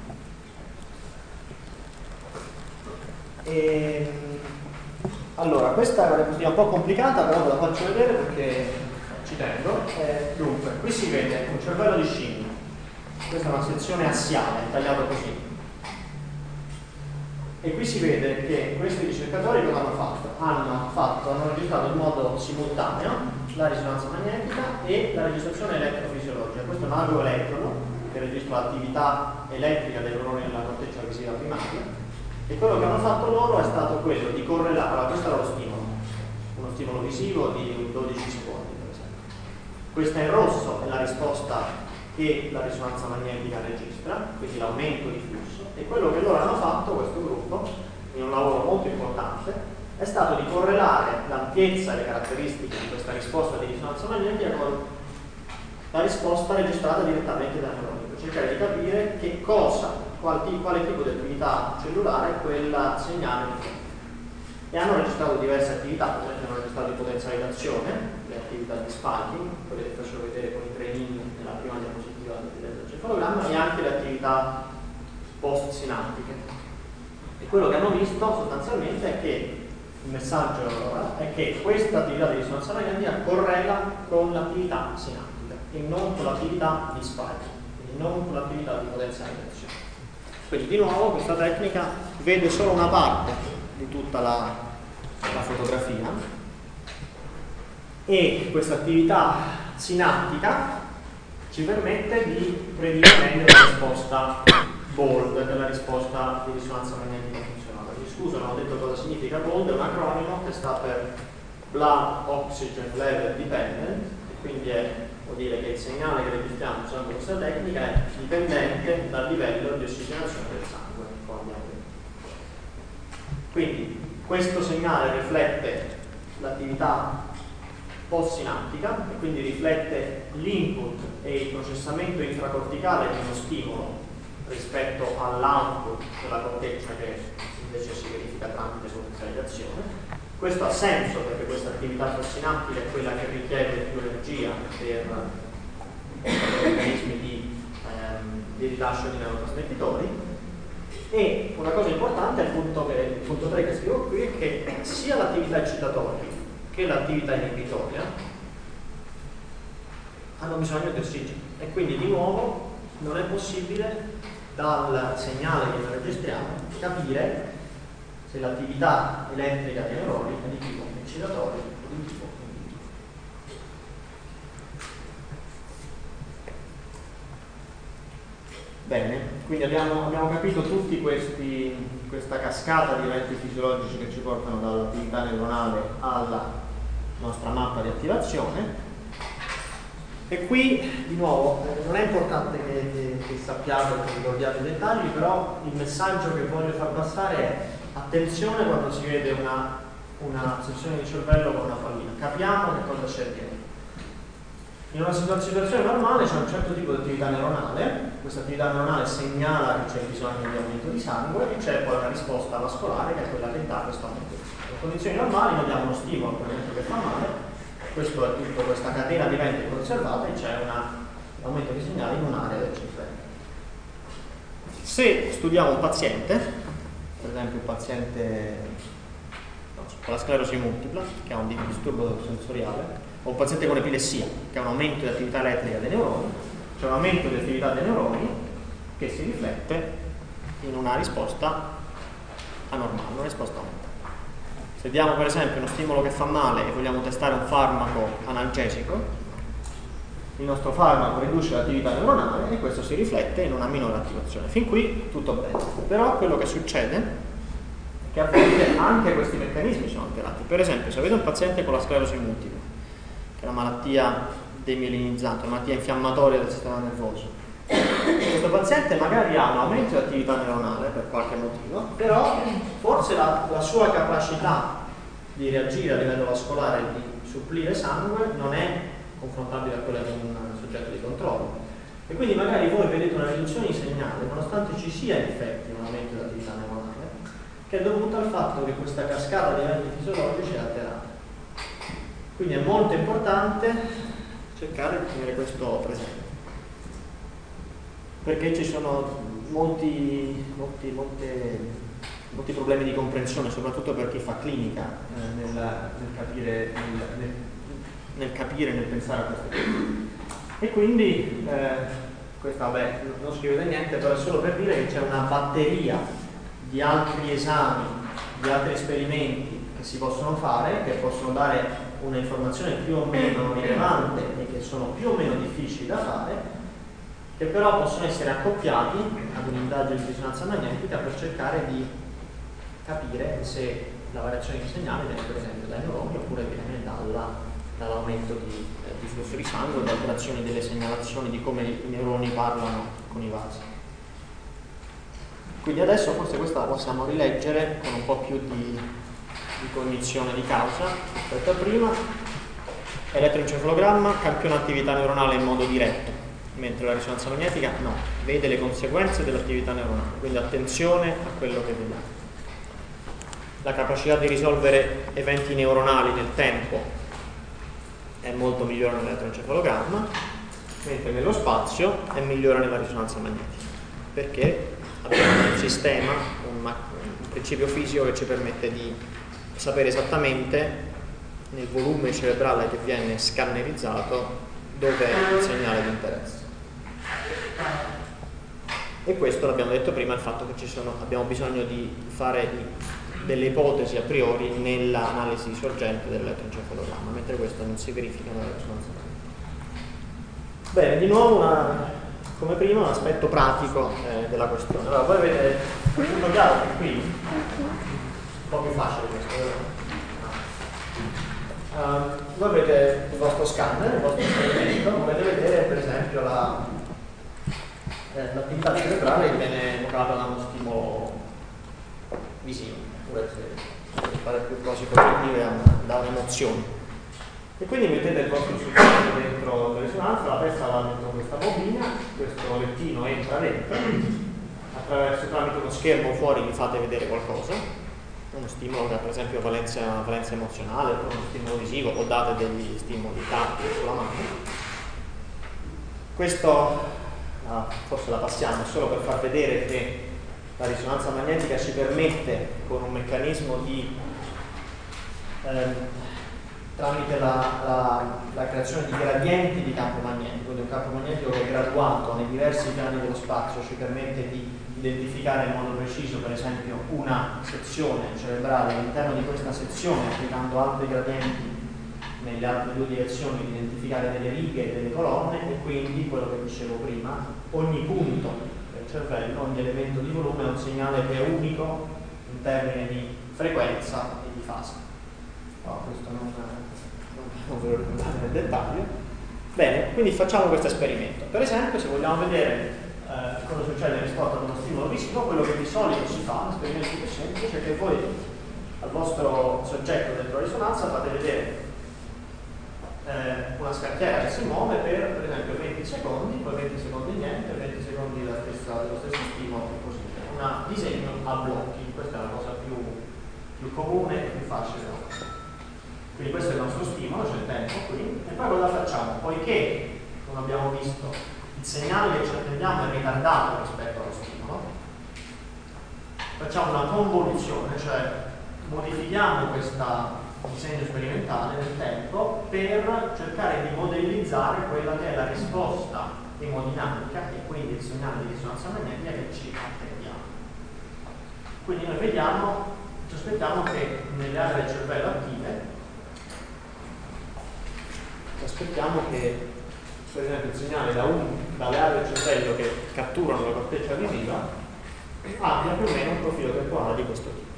E, allora, questa è una diapositiva un po' complicata, però ve la faccio vedere perché ci tengo. Eh, dunque, qui si vede un cervello di scimmia. Questa è una sezione assiale, tagliato così. E qui si vede che questi ricercatori cosa hanno fatto? Hanno, fatto, hanno registrato in modo simultaneo la risonanza magnetica e la registrazione elettrofisiologica. Questo è un agoelettrodo che registra l'attività elettrica dei neuroni nella corteccia visiva primaria. E quello che hanno fatto loro è stato quello di correlare. Allora, questo era lo stimolo, uno stimolo visivo di dodici secondi, per esempio. Questa in rosso è la risposta che la risonanza magnetica registra, quindi l'aumento di flusso. E quello che loro hanno fatto, questo gruppo, in un lavoro molto importante, è stato di correlare l'ampiezza e le caratteristiche di questa risposta di risonanza magnetica con la risposta registrata direttamente dai neuroni, per cercare di capire che cosa, qual t- quale tipo di attività cellulare quella segnale fa. E hanno registrato diverse attività, per esempio hanno registrato di potenzializzazione, le attività di spiking, quelle che faccio vedere con i trenini nella prima diapositiva dell'elettroencefalogramma, e anche le attività post-sinaptiche. E quello che hanno visto sostanzialmente è che il messaggio allora è che questa attività di risonanza magnetica correla con l'attività sinaptica e non con l'attività di spiking, quindi non con l'attività di potenzializzazione. Quindi di nuovo questa tecnica vede solo una parte di tutta la, la fotografia, e questa attività sinaptica ci permette di predire meglio la risposta BOLD, che è la risposta di risonanza magnetica funzionale. Mi scuso, non ho detto cosa significa BOLD, è un acronimo che sta per Blood Oxygen Level Dependent, e quindi è, vuol dire che il segnale che registriamo usando questa tecnica è dipendente dal livello di ossigenazione del sangue, come abbiamo detto. Quindi questo segnale riflette l'attività post-sinaptica e quindi riflette l'input e il processamento intracorticale di uno stimolo rispetto all'output della corteccia, che invece si verifica tramite potenzializzazione. Questo ha senso perché questa attività post-sinaptica è quella che richiede più energia per i meccanismi di, ehm, di rilascio di neurotrasmettitori. E una cosa importante, il punto, che, il punto tre che scrivo qui, è che sia l'attività eccitatoria che l'attività inibitoria hanno bisogno di ossigeno, e quindi di nuovo non è possibile dal segnale che noi registriamo capire se l'attività elettrica dei neuroni è di tipo eccitatorio o di tipo inibitorio. Bene, quindi abbiamo, abbiamo capito tutti questi, questa cascata di eventi fisiologici che ci portano dall'attività neuronale alla nostra mappa di attivazione. E qui di nuovo non è importante che, che, che sappiate o che ricordiate i dettagli, però il messaggio che voglio far passare è: attenzione quando si vede una, una sezione di cervello con una fallina, capiamo che cosa c'è dietro. In una situazione normale c'è un certo tipo di attività neuronale, questa attività neuronale segnala che c'è bisogno di aumento di sangue, e c'è poi una risposta vascolare che è quella che dà questo aumento di sangue. In condizioni normali noi diamo uno stimolo, per esempio, che fa male, questo è tutta questa catena di eventi conservata, e c'è una, un aumento di segnale in un'area del cervello. Se studiamo un paziente, per esempio un paziente no, con la sclerosi multipla, che ha un disturbo sensoriale, o un paziente con epilessia, che ha un aumento di attività elettrica dei neuroni, c'è un aumento di attività dei neuroni che si riflette in una risposta anormale, una risposta aumentata. Se diamo per esempio uno stimolo che fa male e vogliamo testare un farmaco analgesico, il nostro farmaco riduce l'attività neuronale e questo si riflette in una minore attivazione. Fin qui tutto bene. Però quello che succede è che a volte anche questi meccanismi sono alterati. Per esempio, se avete un paziente con la sclerosi multipla, che è una malattia demielinizzante, una malattia infiammatoria del sistema nervoso, questo paziente magari ha un aumento di attività neuronale per qualche motivo, però forse la, la sua capacità di reagire a livello vascolare, di supplire sangue, non è confrontabile a quella di un soggetto di controllo. E quindi magari voi vedete una riduzione di segnale, nonostante ci sia in effetti un aumento di attività neuronale, che è dovuto al fatto che questa cascata di eventi fisiologici è alterata. Quindi è molto importante cercare di tenere questo presente, perché ci sono molti, molti, molte, molti problemi di comprensione, soprattutto per chi fa clinica, eh, nel, nel capire nel, nel, nel capire, nel pensare a queste cose. E quindi eh, questa, vabbè, non scrivete niente, però è solo per dire che c'è una batteria di altri esami, di altri esperimenti che si possono fare, che possono dare una informazione più o meno rilevante e che sono più o meno difficili da fare, che però possono essere accoppiati ad un'indagine di risonanza magnetica per cercare di capire se la variazione di segnale viene per esempio dai neuroni oppure viene dalla, dall'aumento di, eh, di flusso di sangue, da alterazioni delle segnalazioni di come i neuroni parlano con i vasi. Quindi adesso forse questa la possiamo rileggere con un po' più di, di cognizione di causa rispetto a prima. Elettroencefalogramma campiona attività neuronale in modo diretto, mentre la risonanza magnetica no, vede le conseguenze dell'attività neuronale, quindi attenzione a quello che vediamo. La capacità di risolvere eventi neuronali nel tempo è molto migliore nell'elettroencefalogramma, mentre nello spazio è migliore nella risonanza magnetica, perché abbiamo un sistema, un, un principio fisico che ci permette di sapere esattamente nel volume cerebrale che viene scannerizzato dove è il segnale di interesse. E questo, l'abbiamo detto prima, il fatto che ci sono, abbiamo bisogno di fare delle ipotesi a priori nell'analisi sorgente dell'elettroencefalogramma, mentre questo non si verifica nella risonanza magnetica. Bene, di nuovo una, come prima un aspetto pratico eh, della questione. Allora, voi avete tutto chiaro che qui un po' più facile questo, vero? Uh, voi avete il vostro scanner, il vostro esperimento, potete vedere per esempio la, eh, l'attività cerebrale che viene evocata da uno stimolo visivo, oppure se per fare più cose positive da un'emozione. E quindi mettete il vostro soggetto dentro la risonanza, la testa va dentro questa bobina, questo lettino entra dentro, attraverso tramite uno schermo fuori vi fate vedere qualcosa, uno stimolo che ha per esempio valenza, valenza emozionale, oppure uno stimolo visivo, o date degli stimoli tattili sulla mano. Questo, ah, forse la passiamo, solo per far vedere che la risonanza magnetica ci permette, con un meccanismo di ehm, tramite la, la, la creazione di gradienti di campo magnetico, quindi un campo magnetico che è graduato nei diversi piani dello spazio, ci permette di identificare in modo preciso per esempio una sezione cerebrale, all'interno di questa sezione applicando altri gradienti nelle altre due direzioni, di identificare delle righe e delle colonne, e quindi quello che dicevo prima, ogni punto del cervello, ogni elemento di volume è un segnale che è unico in termini di frequenza e di fase. No, questo non, non ve lo ricordate nel dettaglio. Bene, quindi facciamo questo esperimento. Per esempio, se vogliamo vedere Eh, cosa succede in risposta ad uno stimolo visivo, quello che di solito si fa, un esperimento più semplice, è che voi al vostro soggetto dentro la risonanza fate vedere eh, una scacchiera che si muove per, per esempio venti secondi, poi venti secondi niente, venti secondi la stessa, dello stesso stimolo e così via. Un disegno a blocchi, questa è la cosa più, più comune e più facile. Quindi questo è il nostro stimolo, c'è il tempo qui, e poi cosa facciamo? Poiché, come abbiamo visto, il segnale che ci attendiamo è ritardato rispetto allo stimolo, facciamo una convoluzione, cioè modifichiamo questo disegno sperimentale nel tempo per cercare di modellizzare quella che è la risposta emodinamica e quindi il segnale di risonanza magnetica che ci attendiamo. Quindi noi vediamo, ci aspettiamo che nelle aree del cervello attive ci aspettiamo che per esempio il segnale da un, dalle aree del cervello che catturano la corteccia visiva abbia più o meno un profilo temporale di questo tipo.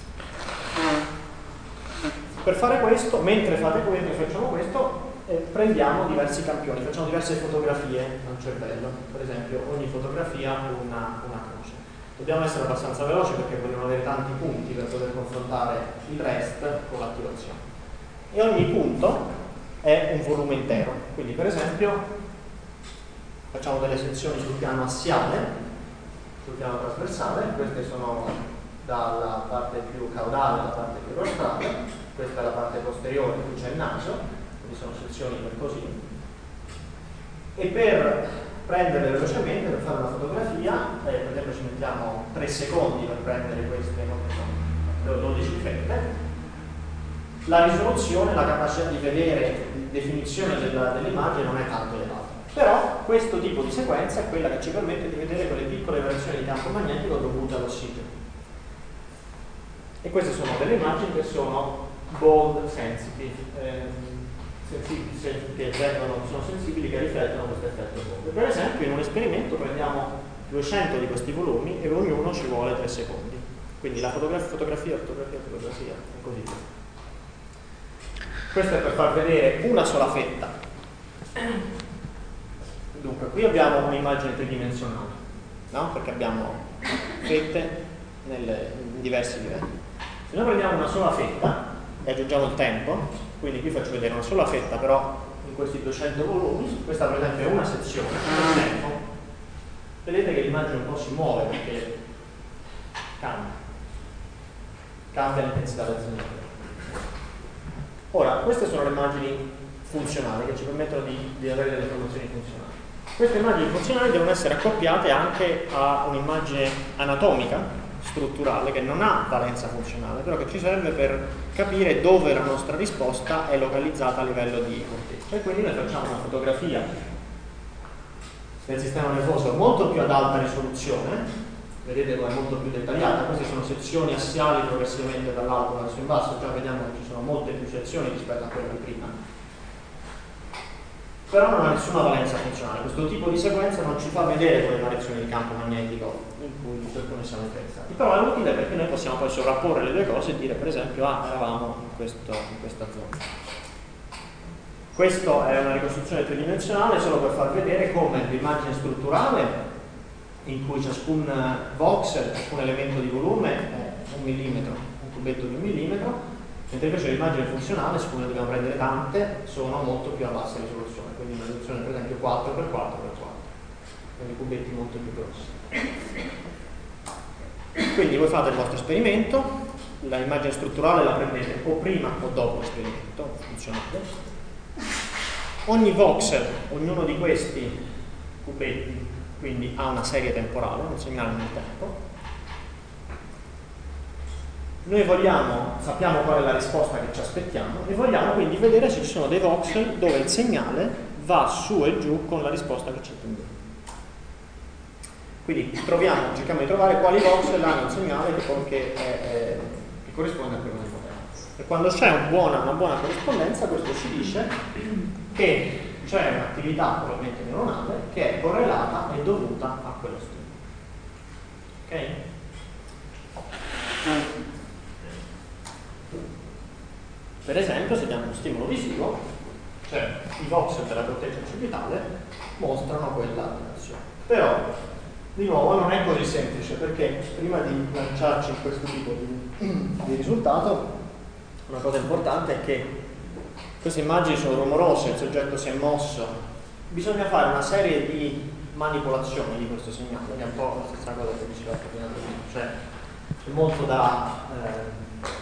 Per fare questo, mentre, fate, mentre facciamo questo, eh, prendiamo diversi campioni, facciamo diverse fotografie al cervello, per esempio ogni fotografia una, una croce. Dobbiamo essere abbastanza veloci perché vogliamo avere tanti punti per poter confrontare il rest con l'attivazione. E ogni punto è un volume intero, quindi per esempio facciamo delle sezioni sul piano assiale, sul piano trasversale, queste sono dalla parte più caudale alla parte più rostrale, questa è la parte posteriore, qui c'è il naso, quindi sono sezioni per così. E per prendere velocemente, per fare una fotografia, eh, per esempio ci mettiamo tre secondi per prendere queste dodici fette, la risoluzione, la capacità di vedere, di definizione dell'immagine non è tanto elevata. Però questo tipo di sequenza è quella che ci permette di vedere quelle piccole variazioni di campo magnetico dovute all'ossigeno. E queste sono delle immagini che sono bold sensitive, ehm, sensibili, che vengono, sono sensibili, che riflettono questo effetto bold. Per esempio in un esperimento prendiamo duecento di questi volumi e ognuno ci vuole tre secondi. Quindi la fotografia, fotografia, fotografia, fotografia, e così via. Questo è per far vedere una sola fetta. Dunque, qui abbiamo un'immagine tridimensionale, no? Perché abbiamo fette nelle, in diversi livelli. Se noi prendiamo una sola fetta e aggiungiamo il tempo, quindi qui faccio vedere una sola fetta, però in questi duecento volumi, questa per esempio è una sezione, il tempo, vedete che l'immagine un po' si muove perché cambia, cambia l'intensità del segnale. Ora, queste sono le immagini funzionali che ci permettono di, di avere delle informazioni funzionali. Queste immagini funzionali devono essere accoppiate anche a un'immagine anatomica, strutturale, che non ha valenza funzionale, però che ci serve per capire dove la nostra risposta è localizzata a livello di corteccia. E quindi noi facciamo una fotografia del sistema nervoso molto più ad alta risoluzione, vedete come è molto più dettagliata, queste sono sezioni assiali progressivamente dall'alto verso in basso, già vediamo che ci sono molte più sezioni rispetto a quella di prima. Però non ha nessuna valenza funzionale, questo tipo di sequenza non ci fa vedere quelle variazioni di campo magnetico in cui, per cui noi siamo interessati, però è utile perché noi possiamo poi sovrapporre le due cose e dire per esempio ah, eravamo in, questo, in questa zona. Questa è una ricostruzione tridimensionale solo per far vedere come l'immagine strutturale, in cui ciascun voxel, ciascun elemento di volume è un millimetro, un cubetto di un millimetro, mentre invece l'immagine funzionale, su cui ne dobbiamo prendere tante, sono molto più a bassa risoluzione, quindi una risoluzione per esempio quattro per quattro per quattro, quindi cubetti molto più grossi. Quindi voi fate il vostro esperimento, l'immagine strutturale la prendete o prima o dopo l'esperimento funzionale. Ogni voxel, ognuno di questi cubetti, quindi ha una serie temporale, un segnale nel tempo. Noi vogliamo, sappiamo qual è la risposta che ci aspettiamo e vogliamo quindi vedere se ci sono dei voxel dove il segnale va su e giù con la risposta che ci attendiamo. Quindi troviamo, cerchiamo di trovare quali voxel hanno un segnale che, che, è, è, che corrisponde a quello che vogliamo. E quando c'è un buona, una buona corrispondenza, questo ci dice che c'è un'attività probabilmente neuronale che è correlata e dovuta a quello stimolo. Ok? Per esempio, se diamo uno stimolo visivo, cioè i voxel della corteccia occipitale mostrano quella alterazione. Però, di nuovo, non è così semplice, perché prima di lanciarci in questo tipo di, di risultato, una cosa importante è che queste immagini sono rumorose, il soggetto si è mosso, bisogna fare una serie di manipolazioni di questo segnale, che è un po' la stessa cosa che diceva prima, cioè c'è molto da... Eh,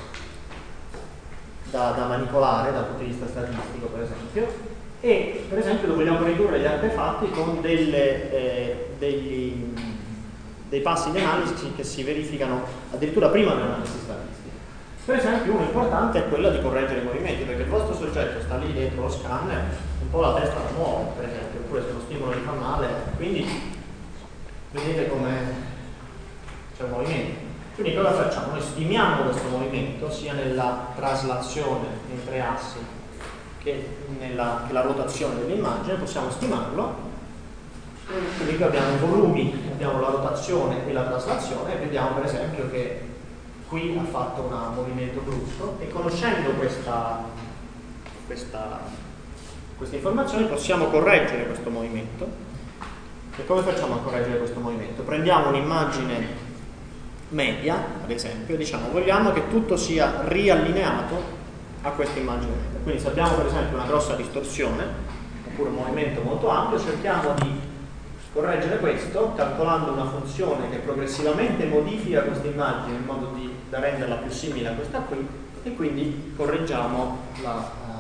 Da, da manipolare dal punto di vista statistico, per esempio, e per esempio vogliamo ridurre gli artefatti con delle, eh, degli, dei passi di analisi che si verificano addirittura prima dell'analisi statistica. Per esempio uno importante è quello di correggere i movimenti, perché il vostro soggetto sta lì dentro lo scanner, un po' la testa la muove, per esempio, oppure se lo stimolo gli fa male, quindi vedete come c'è un movimento. Quindi cosa facciamo? Noi stimiamo questo movimento sia nella traslazione nei tre assi che, nella, che la rotazione dell'immagine, possiamo stimarlo. Quindi qui abbiamo i volumi, abbiamo la rotazione e la traslazione, e vediamo per esempio che qui ha fatto un movimento brusco, e conoscendo questa, questa, queste informazioni possiamo correggere questo movimento. E come facciamo a correggere questo movimento? Prendiamo un'immagine media, ad esempio, e diciamo vogliamo che tutto sia riallineato a questa immagine media. Quindi se abbiamo per esempio una grossa distorsione, oppure un movimento molto ampio, cerchiamo di correggere questo calcolando una funzione che progressivamente modifica questa immagine in modo di, da renderla più simile a questa qui, e quindi correggiamo la,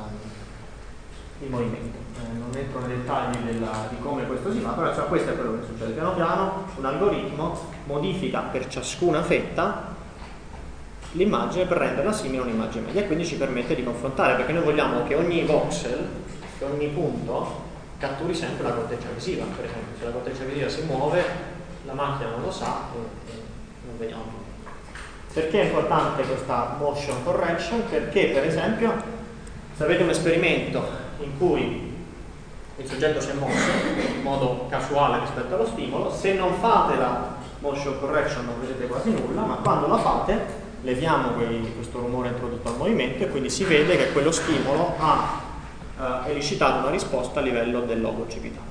uh, il movimento. Eh, non entro nei dettagli della, di come questo si fa, però cioè, questo è quello che succede. Piano piano un algoritmo modifica per ciascuna fetta l'immagine per renderla simile a un'immagine media, e quindi ci permette di confrontare, perché noi vogliamo che ogni voxel, che ogni punto catturi sempre la corteccia visiva. Per esempio, se la corteccia visiva si muove, la macchina non lo sa e, e non vediamo più. Perché è importante questa motion correction? Perché per esempio se avete un esperimento in cui il soggetto si è mosso in modo casuale rispetto allo stimolo, se non fate la motion correction non vedete quasi nulla, ma quando la fate leviamo quei, questo rumore introdotto al movimento, e quindi si vede che quello stimolo ha Uh, elicitato una risposta a livello del lobo occipitale.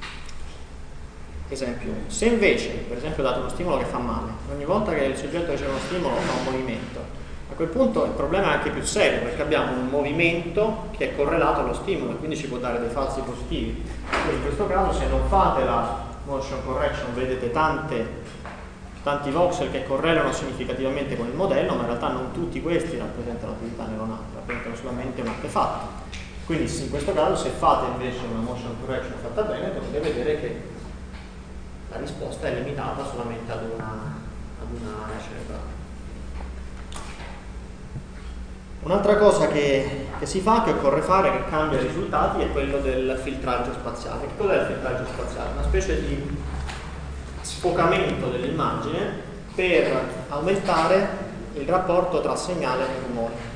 Esempio, se invece per esempio date uno stimolo che fa male, ogni volta che il soggetto riceve uno stimolo fa un movimento, a quel punto il problema è anche più serio, perché abbiamo un movimento che è correlato allo stimolo e quindi ci può dare dei falsi positivi. Quindi in questo caso, se non fate la motion correction, vedete tante, tanti voxel che correlano significativamente con il modello, ma in realtà non tutti questi rappresentano attività neuronale, rappresentano solamente un artefatto. Quindi in questo caso, se fate invece una motion correction fatta bene, dovete vedere che la risposta è limitata solamente ad una, ad una area cerebrale. Un'altra cosa che, che si fa, che occorre fare, che cambia i risultati, è quello del filtraggio spaziale. Che cos'è il filtraggio spaziale? Una specie di sfocamento dell'immagine per aumentare il rapporto tra segnale e rumore.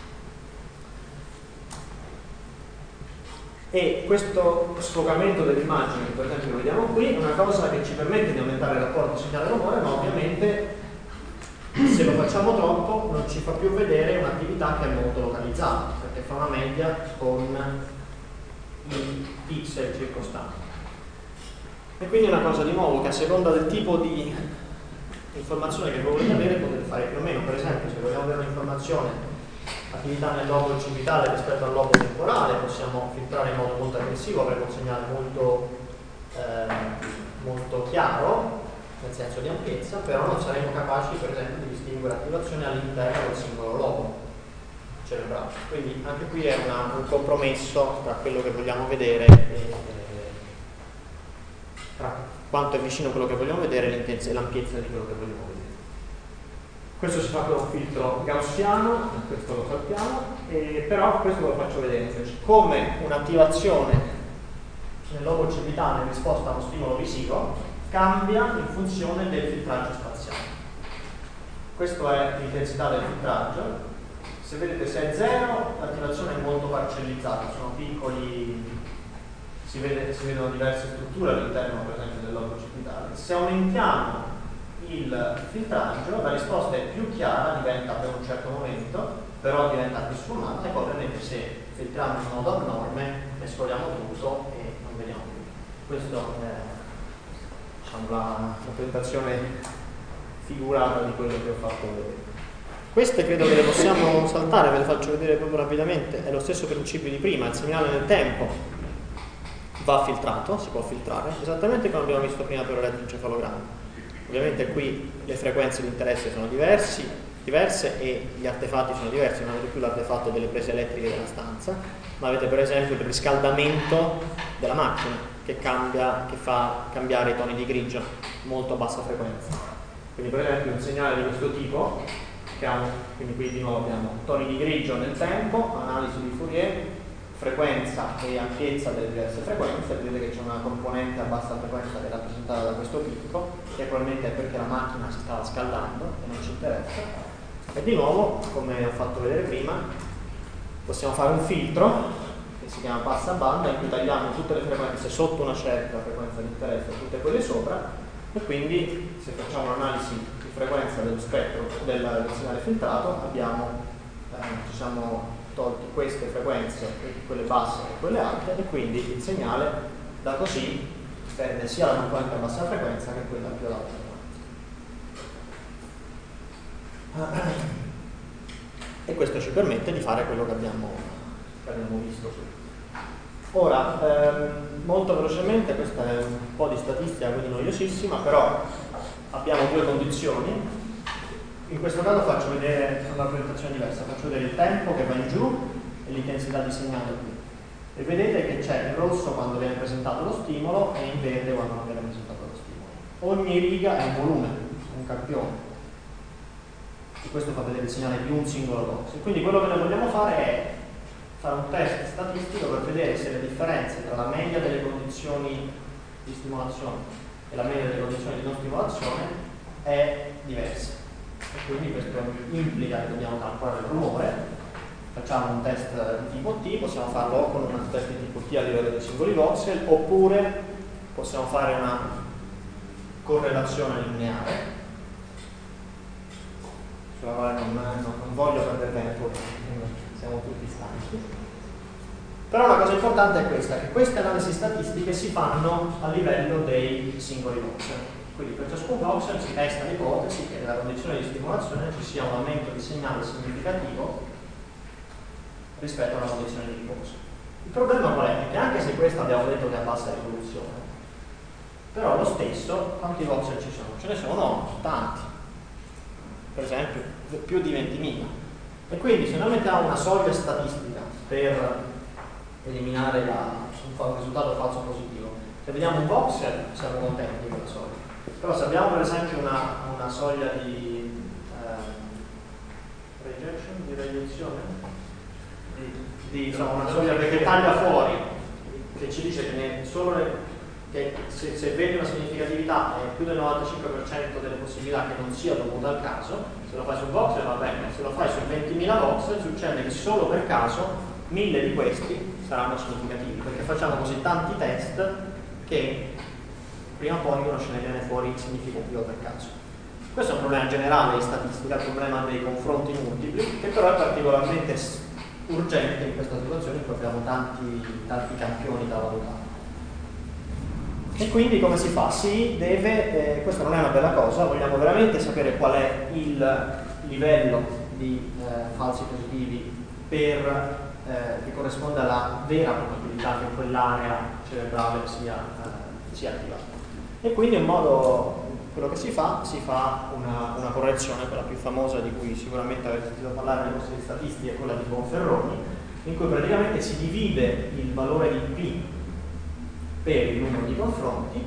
E questo sfocamento dell'immagine, per esempio lo vediamo qui, è una cosa che ci permette di aumentare il rapporto segnale-rumore, ma ovviamente se lo facciamo troppo non ci fa più vedere un'attività che è molto localizzata, perché fa una media con i pixel circostanti. E quindi è una cosa di nuovo che a seconda del tipo di informazione che voi volete avere potete fare più o meno. Per esempio, se vogliamo avere un'informazione attività nel lobo occipitale rispetto al lobo temporale, possiamo filtrare in modo molto aggressivo, avere un segnale molto, eh, molto chiaro nel senso di ampiezza, però non saremo capaci per esempio di distinguere attivazione all'interno del singolo lobo cerebrale. Quindi anche qui è una, un compromesso tra quello che vogliamo vedere e, e tra quanto è vicino a quello che vogliamo vedere e l'ampiezza di quello che vogliamo vedere. Questo si fa con un filtro gaussiano, questo lo sappiamo, eh, però questo ve lo faccio vedere invece. Come un'attivazione nel lobo occipitale in risposta a uno stimolo visivo cambia in funzione del filtraggio spaziale. Questa è l'intensità del filtraggio. Se vedete, se è zero, l'attivazione è molto parcellizzata, sono piccoli, si, vede, si vedono diverse strutture all'interno per esempio del lobo occipitale. Se aumentiamo il filtraggio, la risposta è più chiara, diventa per un certo momento, però diventa più sfumata, e poi ovviamente se filtriamo in modo abnorme mescoliamo tutto e non vediamo più. Questa è diciamo, la, la presentazione figurata di quello che ho fatto vedere. Queste credo che le possiamo saltare, ve le faccio vedere proprio rapidamente. È lo stesso principio di prima, il segnale nel tempo va filtrato, si può filtrare, esattamente come abbiamo visto prima per l'elettroencefalogramma. Ovviamente qui le frequenze di interesse sono diversi, diverse e gli artefatti sono diversi, non avete più l'artefatto delle prese elettriche della stanza, ma avete per esempio il riscaldamento della macchina che, cambia, che fa cambiare i toni di grigio molto a bassa frequenza. Quindi per esempio un segnale di questo tipo, che ha un, quindi qui di nuovo abbiamo toni di grigio nel tempo, analisi di Fourier, frequenza e ampiezza delle diverse frequenze. Vedete che c'è una componente a bassa frequenza che è rappresentata da questo picco, che probabilmente è perché la macchina si stava scaldando e non ci interessa. E di nuovo, come ho fatto vedere prima, possiamo fare un filtro che si chiama bassa banda, in cui tagliamo tutte le frequenze sotto una certa frequenza di interesse e tutte quelle sopra, e quindi se facciamo un'analisi di frequenza dello spettro del, del segnale filtrato abbiamo eh, ci siamo tolti queste frequenze, quelle basse e quelle alte, e quindi il segnale da così perde sia la componente a bassa frequenza che quella più ad alta frequenza. E questo ci permette di fare quello che abbiamo, che abbiamo visto su. Ora, ehm, molto velocemente, questa è un po' di statistica, quindi noiosissima, però abbiamo due condizioni. In questo caso faccio vedere una rappresentazione diversa, faccio vedere il tempo che va in giù e l'intensità di segnale qui. E vedete che c'è in rosso quando viene presentato lo stimolo e in verde quando non viene presentato lo stimolo. Ogni riga è un volume, un campione. E questo fa vedere il segnale di un singolo box. E quindi quello che noi vogliamo fare è fare un test statistico per vedere se le differenze tra la media delle condizioni di stimolazione e la media delle condizioni di non stimolazione è diversa. E quindi questo implica che dobbiamo calcolare il rumore. Facciamo un test di tipo T, possiamo farlo o con un test di tipo T a livello dei singoli voxel, oppure possiamo fare una correlazione lineare, sulla quale non, non, non voglio perdere tempo, siamo tutti stanchi. Però una cosa importante è questa, che queste analisi statistiche si fanno a livello dei singoli voxel. Quindi per ciascun voxel si testa l'ipotesi che nella condizione di stimolazione ci sia un aumento di segnale significativo rispetto a una condizione di riposo. Il problema qual è? Che anche se questa abbiamo detto che è a bassa risoluzione, però lo stesso quanti voxel ci sono? Ce ne sono tanti, per esempio più di ventimila. E quindi se noi mettiamo una soglia statistica per eliminare la, un risultato falso positivo, se vediamo un voxel siamo contenti di quella soglia. Però se abbiamo per esempio una, una soglia di eh, rejection, di reiezione, di, di insomma, una soglia che taglia fuori, che ci dice che, ne, solo ne, che se, se vede una significatività è più del novantacinque per cento delle possibilità che non sia dovuta al caso, se lo fai sul voxel va bene, se lo fai su ventimila voxel succede che solo per caso mille di questi saranno significativi, perché facciamo così tanti test che prima o poi uno ce ne viene fuori significativo per caso. Questo è un problema generale di statistica, il problema dei confronti multipli, che però è particolarmente urgente in questa situazione in cui abbiamo tanti, tanti campioni da valutare. E quindi come si fa? Si deve, eh, questa non è una bella cosa, vogliamo veramente sapere qual è il livello di eh, falsi positivi per, eh, che corrisponde alla vera probabilità che quell'area cerebrale sia, eh, sia attivata. E quindi in modo, quello che si fa, si fa una, una correzione, quella più famosa di cui sicuramente avete sentito parlare nei corsi di statistica, è quella di Bonferroni, in cui praticamente si divide il valore di P per il numero di confronti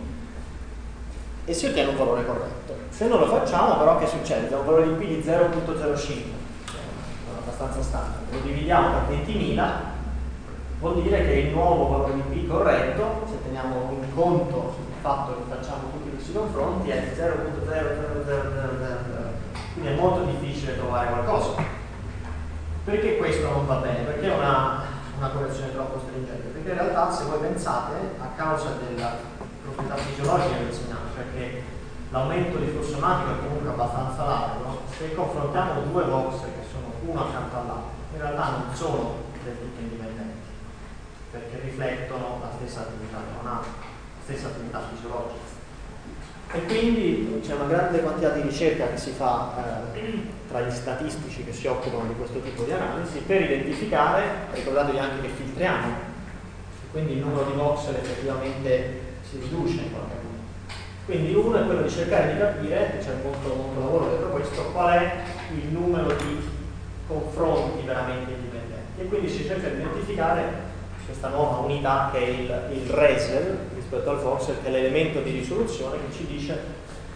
e si ottiene un valore corretto. Se non lo facciamo però che succede? Abbiamo un valore di P di zero virgola zero cinque, è abbastanza standard, lo dividiamo per ventimila, vuol dire che il nuovo valore di P corretto, se teniamo in conto il fatto che facciamo tutti questi confronti, è zero virgola zero zero zero zero zero, quindi è molto difficile trovare qualcosa. Perché questo non va bene? Perché è una, una correzione troppo stringente? Perché in realtà se voi pensate, a causa della proprietà fisiologica del segnale, perché l'aumento di flusso somatico è comunque abbastanza largo, se confrontiamo due voxel che sono uno accanto all'altro, in realtà non sono del tutto indipendenti, perché riflettono la stessa attività neuronale, la stessa attività fisiologica. E quindi c'è una grande quantità di ricerca che si fa eh, tra gli statistici che si occupano di questo tipo di analisi per identificare, ricordatevi anche che filtriamo, quindi il numero di voxel effettivamente si riduce in qualche modo. Quindi uno è quello di cercare di capire, c'è molto, molto lavoro dietro questo, qual è il numero di confronti veramente indipendenti. E quindi si cerca di identificare questa nuova unità che è il, il Resel rispetto al voxel, che è l'elemento di risoluzione che ci dice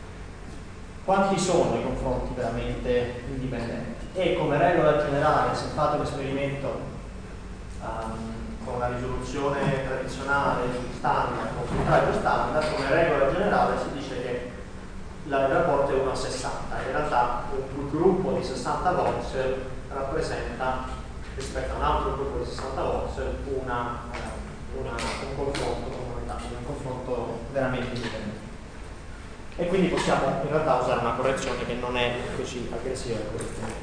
quanti sono i confronti veramente indipendenti. E come regola generale, se fate l'esperimento um, con una risoluzione tradizionale standard o filtraggio standard, come regola generale si dice che il rapporto è uno a sessanta. In realtà un gruppo di sessanta voxel rappresenta rispetto a un altro gruppo di sessanta voxel una, una, un confronto un confronto veramente indipendente. E quindi possiamo in realtà usare una correzione che non è così aggressiva e corrispondente.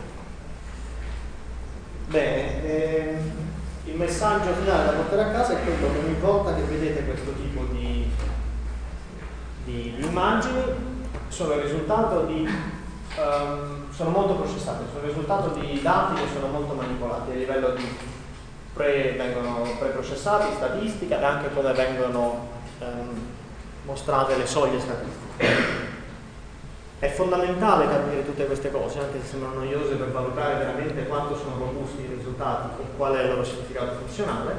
Bene, ehm, il messaggio finale da portare a casa è quello che ogni volta che vedete questo tipo di, di, di immagini sono il risultato di um, sono molto processate, sono il risultato di dati che sono molto manipolati a livello di pre, vengono preprocessati, statistica e anche come vengono um, mostrate le soglie statistiche. È fondamentale capire tutte queste cose, anche se sembrano noiose, per valutare veramente quanto sono robusti i risultati e qual è il loro significato funzionale.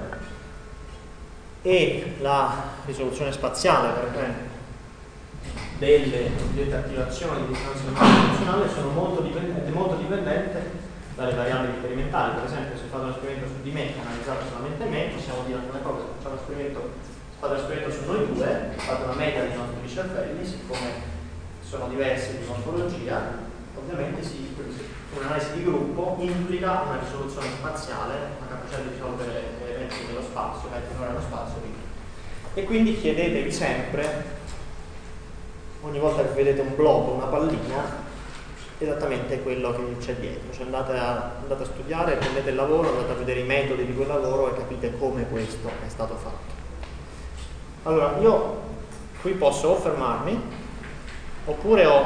E la risoluzione spaziale, per esempio, delle cosiddette attivazioni di funzionale funzionale sono molto dipendente, molto dipendente dalle variabili sperimentali. Per esempio, se fate un esperimento su di me, analizzate solamente me, possiamo dire alcune cose. Facciamo un esperimento, fate un esperimento su noi due, fate una media dei nostri cervelli, siccome sono diversi di morfologia, ovviamente sì, un'analisi di gruppo implica una risoluzione spaziale, una capacità di risolvere eventi nello spazio, eventi non nello spazio. E quindi chiedetevi sempre, ogni volta che vedete un globo, una pallina, esattamente quello che c'è dietro. Cioè andate a, andate a studiare, prendete il lavoro, andate a vedere i metodi di quel lavoro e capite come questo è stato fatto. Allora, io qui posso o fermarmi, oppure ho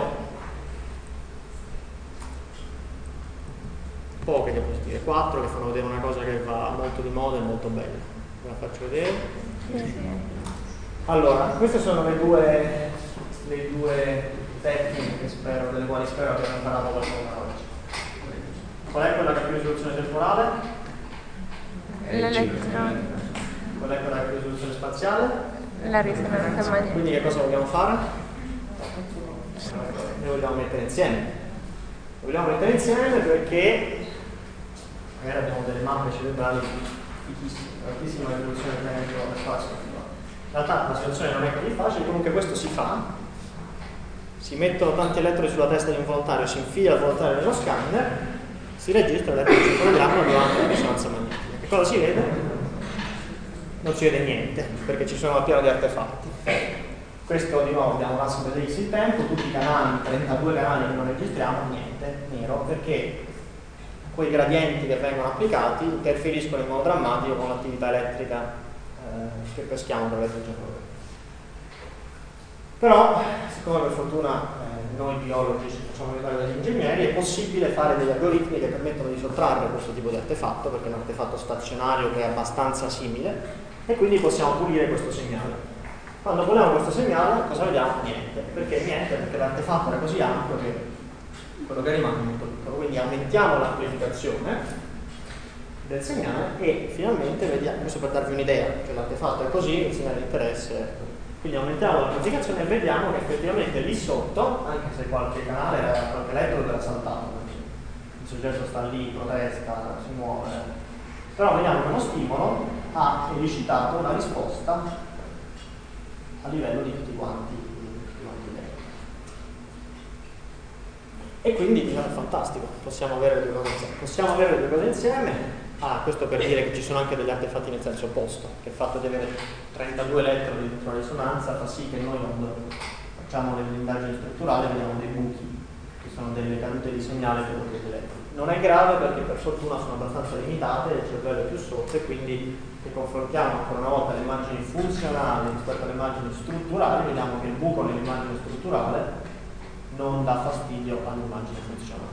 poche diapositive, quattro che fanno vedere una cosa che va molto di moda e molto bella. Ve la faccio vedere? Allora, queste sono le due, le due tecniche che spero, delle quali spero abbiamo imparato qualcosa oggi. Qual è quella che ha più risoluzione temporale? L'elettrone. Qual è quella che ha più risoluzione spaziale? La risonanza magnetica. Quindi che cosa vogliamo fare? Le vogliamo mettere insieme. Le vogliamo mettere insieme perché magari abbiamo delle mappe cerebrali fichissime, altissima risoluzione tempo e spazio. In realtà la situazione non è così facile, comunque questo si fa. Si mettono tanti elettrodi sulla testa di un volontario, si infila il volontario nello scanner, si registra l'elettroencefalogramma durante la risonanza magnetica. Che cosa si vede? Non si vede niente, perché ci sono una piena di artefatti. Questo di nuovo vediamo un asse per X il tempo, tutti i canali, trentadue canali che non registriamo, niente, nero, perché quei gradienti che vengono applicati interferiscono in modo drammatico con l'attività elettrica eh, che peschiamo per l'elettroencefalogramma. Però, siccome per fortuna eh, noi biologi ci facciamo aiutare dagli ingegneri, è possibile fare degli algoritmi che permettono di sottrarre questo tipo di artefatto, perché è un artefatto stazionario che è abbastanza simile, e quindi possiamo pulire questo segnale. Quando vogliamo questo segnale, cosa vediamo? Niente. Perché niente? Perché l'artefatto era così ampio che quello che rimane è molto piccolo. Quindi aumentiamo l'amplificazione del segnale e finalmente vediamo, questo per darvi un'idea, che l'artefatto è così, il segnale di interesse è così. Quindi aumentiamo l'amplificazione e vediamo che effettivamente lì sotto, anche se qualche canale, era, qualche elettrodo era saltato, il soggetto sta lì, protesta, si muove, però vediamo che uno stimolo ha elicitato una risposta a livello di tutti quanti, tutti quanti i elettrodi. E quindi diciamo, è fantastico, possiamo avere le due cose insieme. Possiamo avere le due cose insieme. Ah, questo per dire che ci sono anche degli artefatti nel senso opposto, che il fatto di avere trentadue elettrodi dentro la risonanza fa sì che noi quando facciamo delle indagini strutturali vediamo dei buchi, che sono delle cadute di segnale per degli elettrodi. Non è grave perché per fortuna sono abbastanza limitate, il cervello è più sotto e quindi se confrontiamo ancora una volta le immagini funzionali rispetto alle immagini strutturali, vediamo che il buco nell'immagine strutturale non dà fastidio all'immagine funzionale.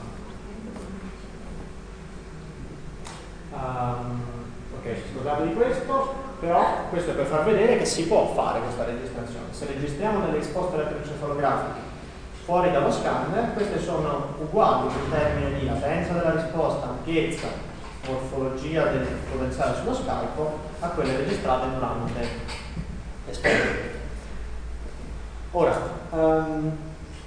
Um, ok, scusate di questo, però questo è per far vedere che si può fare questa registrazione. Se registriamo delle risposte elettroencefalografiche fuori dallo scanner, queste sono uguali in termini di latenza della risposta, ampiezza, morfologia del potenziale sullo scalpo a quelle registrate durante l'esperimento. Ora, um,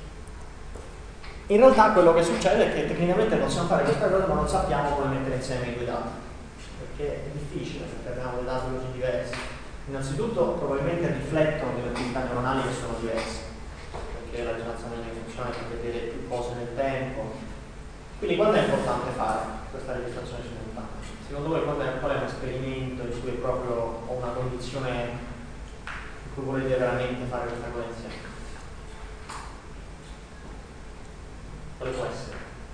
in realtà quello che succede è che tecnicamente possiamo fare questa cosa ma non sappiamo come mettere insieme i due dati, perché è difficile perché abbiamo dei dati così diversi. Innanzitutto probabilmente riflettono delle attività neuronali che sono diverse, perché la risonanza magnetica funziona per vedere più cose nel tempo. Quindi quando è importante fare questa registrazione simultanea? secondo voi qual è, qual è un esperimento in cui proprio ho una condizione in cui volete veramente fare questa correzione? Quale può essere?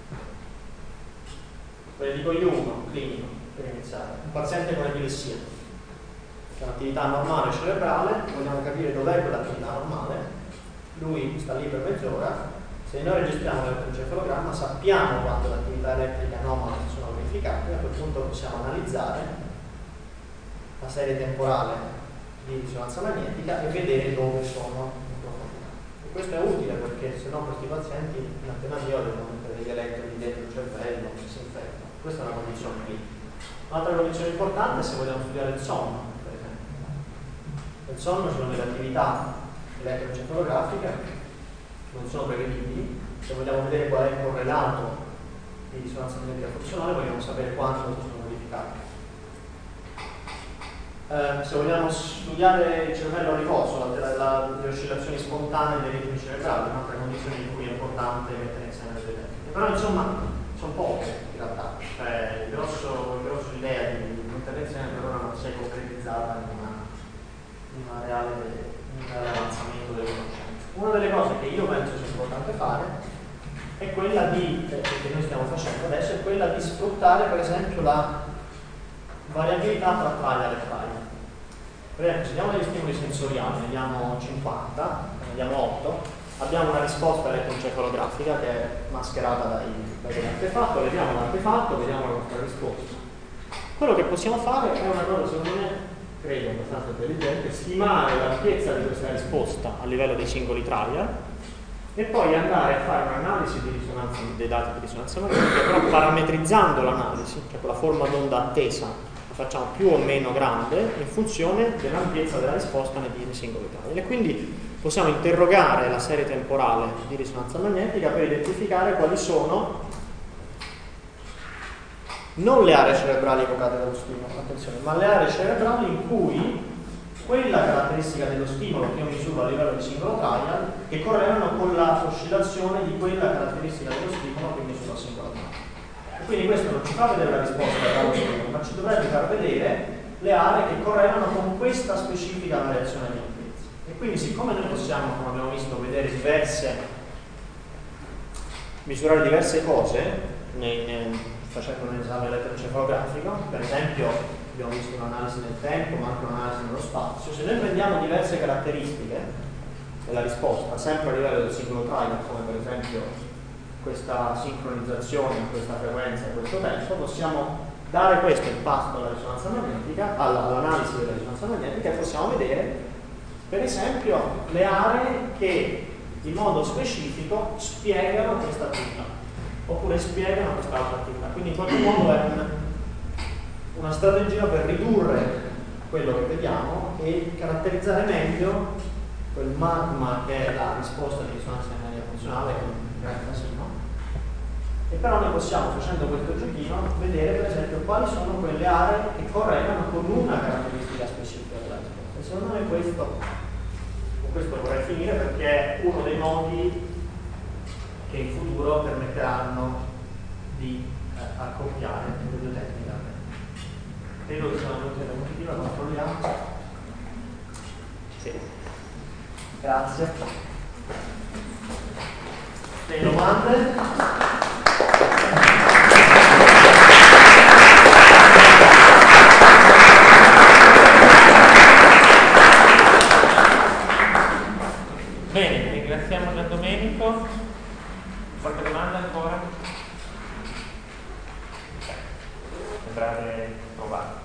Ve ne dico io uno, clinico, per iniziare. Un paziente con epilessia, che è un'attività normale cerebrale, vogliamo capire dov'è quell'attività normale, lui sta lì per mezz'ora, se noi registriamo l'elettroencefalogramma sappiamo quando l'attività elettrica anomala si sono verificate, a quel punto possiamo analizzare la serie temporale di risonanza magnetica e vedere dove sono in profondità. E questo è utile perché se no questi pazienti in alternativa devono mettere degli elettrodi dentro il cervello che si infettano. Questa è una condizione clinica. Un'altra condizione importante è se vogliamo studiare il sonno, per esempio. Nel sonno ci sono delle attività elettroencefalografiche che non sono prevedibili. Se vogliamo vedere qual è il correlato di risonanza magnetica funzionale, vogliamo sapere quanto si sono verificati. Eh, se vogliamo studiare il cervello a riposo, la, la, le oscillazioni spontanee dei ritmi cerebrali, un'altra condizione in cui è importante mettere insieme le due tecniche. Però insomma sono poche in realtà, cioè, il grosso, il grosso idea di intervenzione per ora non si è concretizzata in, una, in, una reale, in un reale avanzamento delle conoscenze. Una delle cose che io penso sia importante fare è quella di, eh, che noi stiamo facendo adesso, è quella di sfruttare per esempio la variabilità tra trial e trial. Per esempio, se diamo degli stimoli sensoriali, ne diamo cinquanta, ne diamo otto, abbiamo una risposta elettroencefalografica che è mascherata dai, dall'artefatto, vediamo l'artefatto, vediamo la nostra risposta. Quello che possiamo fare è una cosa, secondo me, credo abbastanza intelligente, stimare l'ampiezza di questa risposta a livello dei singoli trial e poi andare a fare un'analisi di risonanza, dei dati di risonanza magnetica, però parametrizzando l'analisi, cioè con la forma d'onda attesa la facciamo più o meno grande in funzione dell'ampiezza della risposta nei singoli trial. E quindi possiamo interrogare la serie temporale di risonanza magnetica per identificare quali sono non le aree cerebrali evocate dallo stimolo, attenzione, ma le aree cerebrali in cui quella caratteristica dello stimolo che io misuro a livello di singolo trial che correlano con la oscillazione di quella caratteristica dello stimolo che misuro a singolo trial. E quindi questo non ci fa vedere la risposta dallo stimolo, ma ci dovrebbe far vedere le aree che correlano con questa specifica variazione di ampiezza. E quindi siccome noi possiamo, come abbiamo visto, vedere diverse, misurare diverse cose nei, nei, facendo un esame elettroencefalografico, per esempio abbiamo visto un'analisi nel tempo ma anche un'analisi nello spazio, se noi prendiamo diverse caratteristiche della risposta, sempre a livello del singolo trial, come per esempio questa sincronizzazione in questa frequenza e questo tempo, possiamo dare questo impasto alla risonanza magnetica, all'analisi della risonanza magnetica e possiamo vedere per esempio le aree che in modo specifico spiegano questa attività oppure spiegano questa altra attività. Quindi in qualche modo è un, una strategia per ridurre quello che vediamo e caratterizzare meglio quel magma che è la risposta di risonanza magnetica funzionale, che è un gran casino. E però noi possiamo, facendo questo giochino, vedere per esempio quali sono quelle aree che correlano con una caratteristica specifica della risposta. E secondo me questo, con questo vorrei finire perché è uno dei modi che in futuro permetteranno di eh, accoppiare le due tecniche. Credo che siano venute da motivi, la controlliamo. Sì. Grazie. Delle domande? Bene, ringraziamo Gian Domenico. Qualche domanda ancora? Sembrate provate.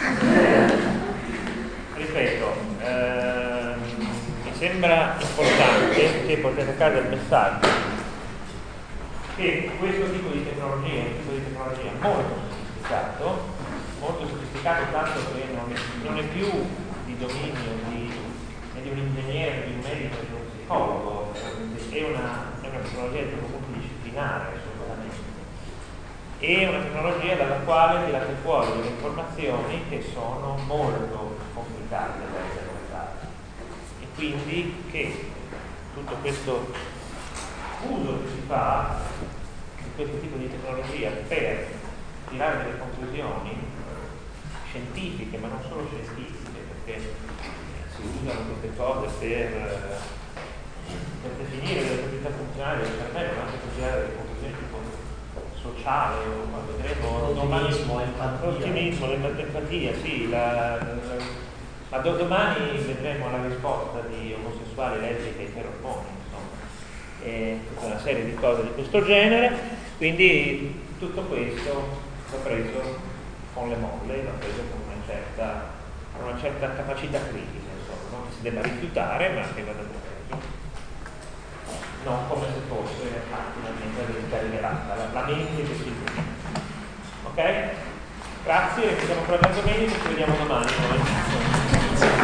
Ripeto, ehm, mi sembra importante che portate a casa il messaggio che questo tipo di tecnologia è un tipo di tecnologia molto sofisticato, molto sofisticato tanto che non è, non è più di dominio di, di un ingegnere, di un medico, di un psicologo, è una, è una tecnologia di tipo multidisciplinare assolutamente. È una tecnologia dalla quale tirate fuori delle informazioni che sono molto complicate da interpretare. E quindi che tutto questo uso che si fa di questo tipo di tecnologia per tirare delle conclusioni scientifiche, ma non solo scientifiche, perché si usano queste cose per, per definire delle proprietà funzionali del cervello, ma anche per tirare delle conclusioni tipo sociale, o quando vedremo l'ottimismo, l'empatia. l'ottimismo, l'empatia, sì, la, la, ma do, domani vedremo la risposta di omosessuali, lesbiche e feromoni, insomma, e tutta una serie di cose di questo genere, quindi tutto questo va preso con le molle, va preso con una certa, con una certa capacità critica, insomma, non che si debba rifiutare, ma che vada preso, non come se fosse finalmente la verità rivelata, la, la mente che si illude. Ok? Grazie, ripetiamo per l'argomento, ci vediamo domani.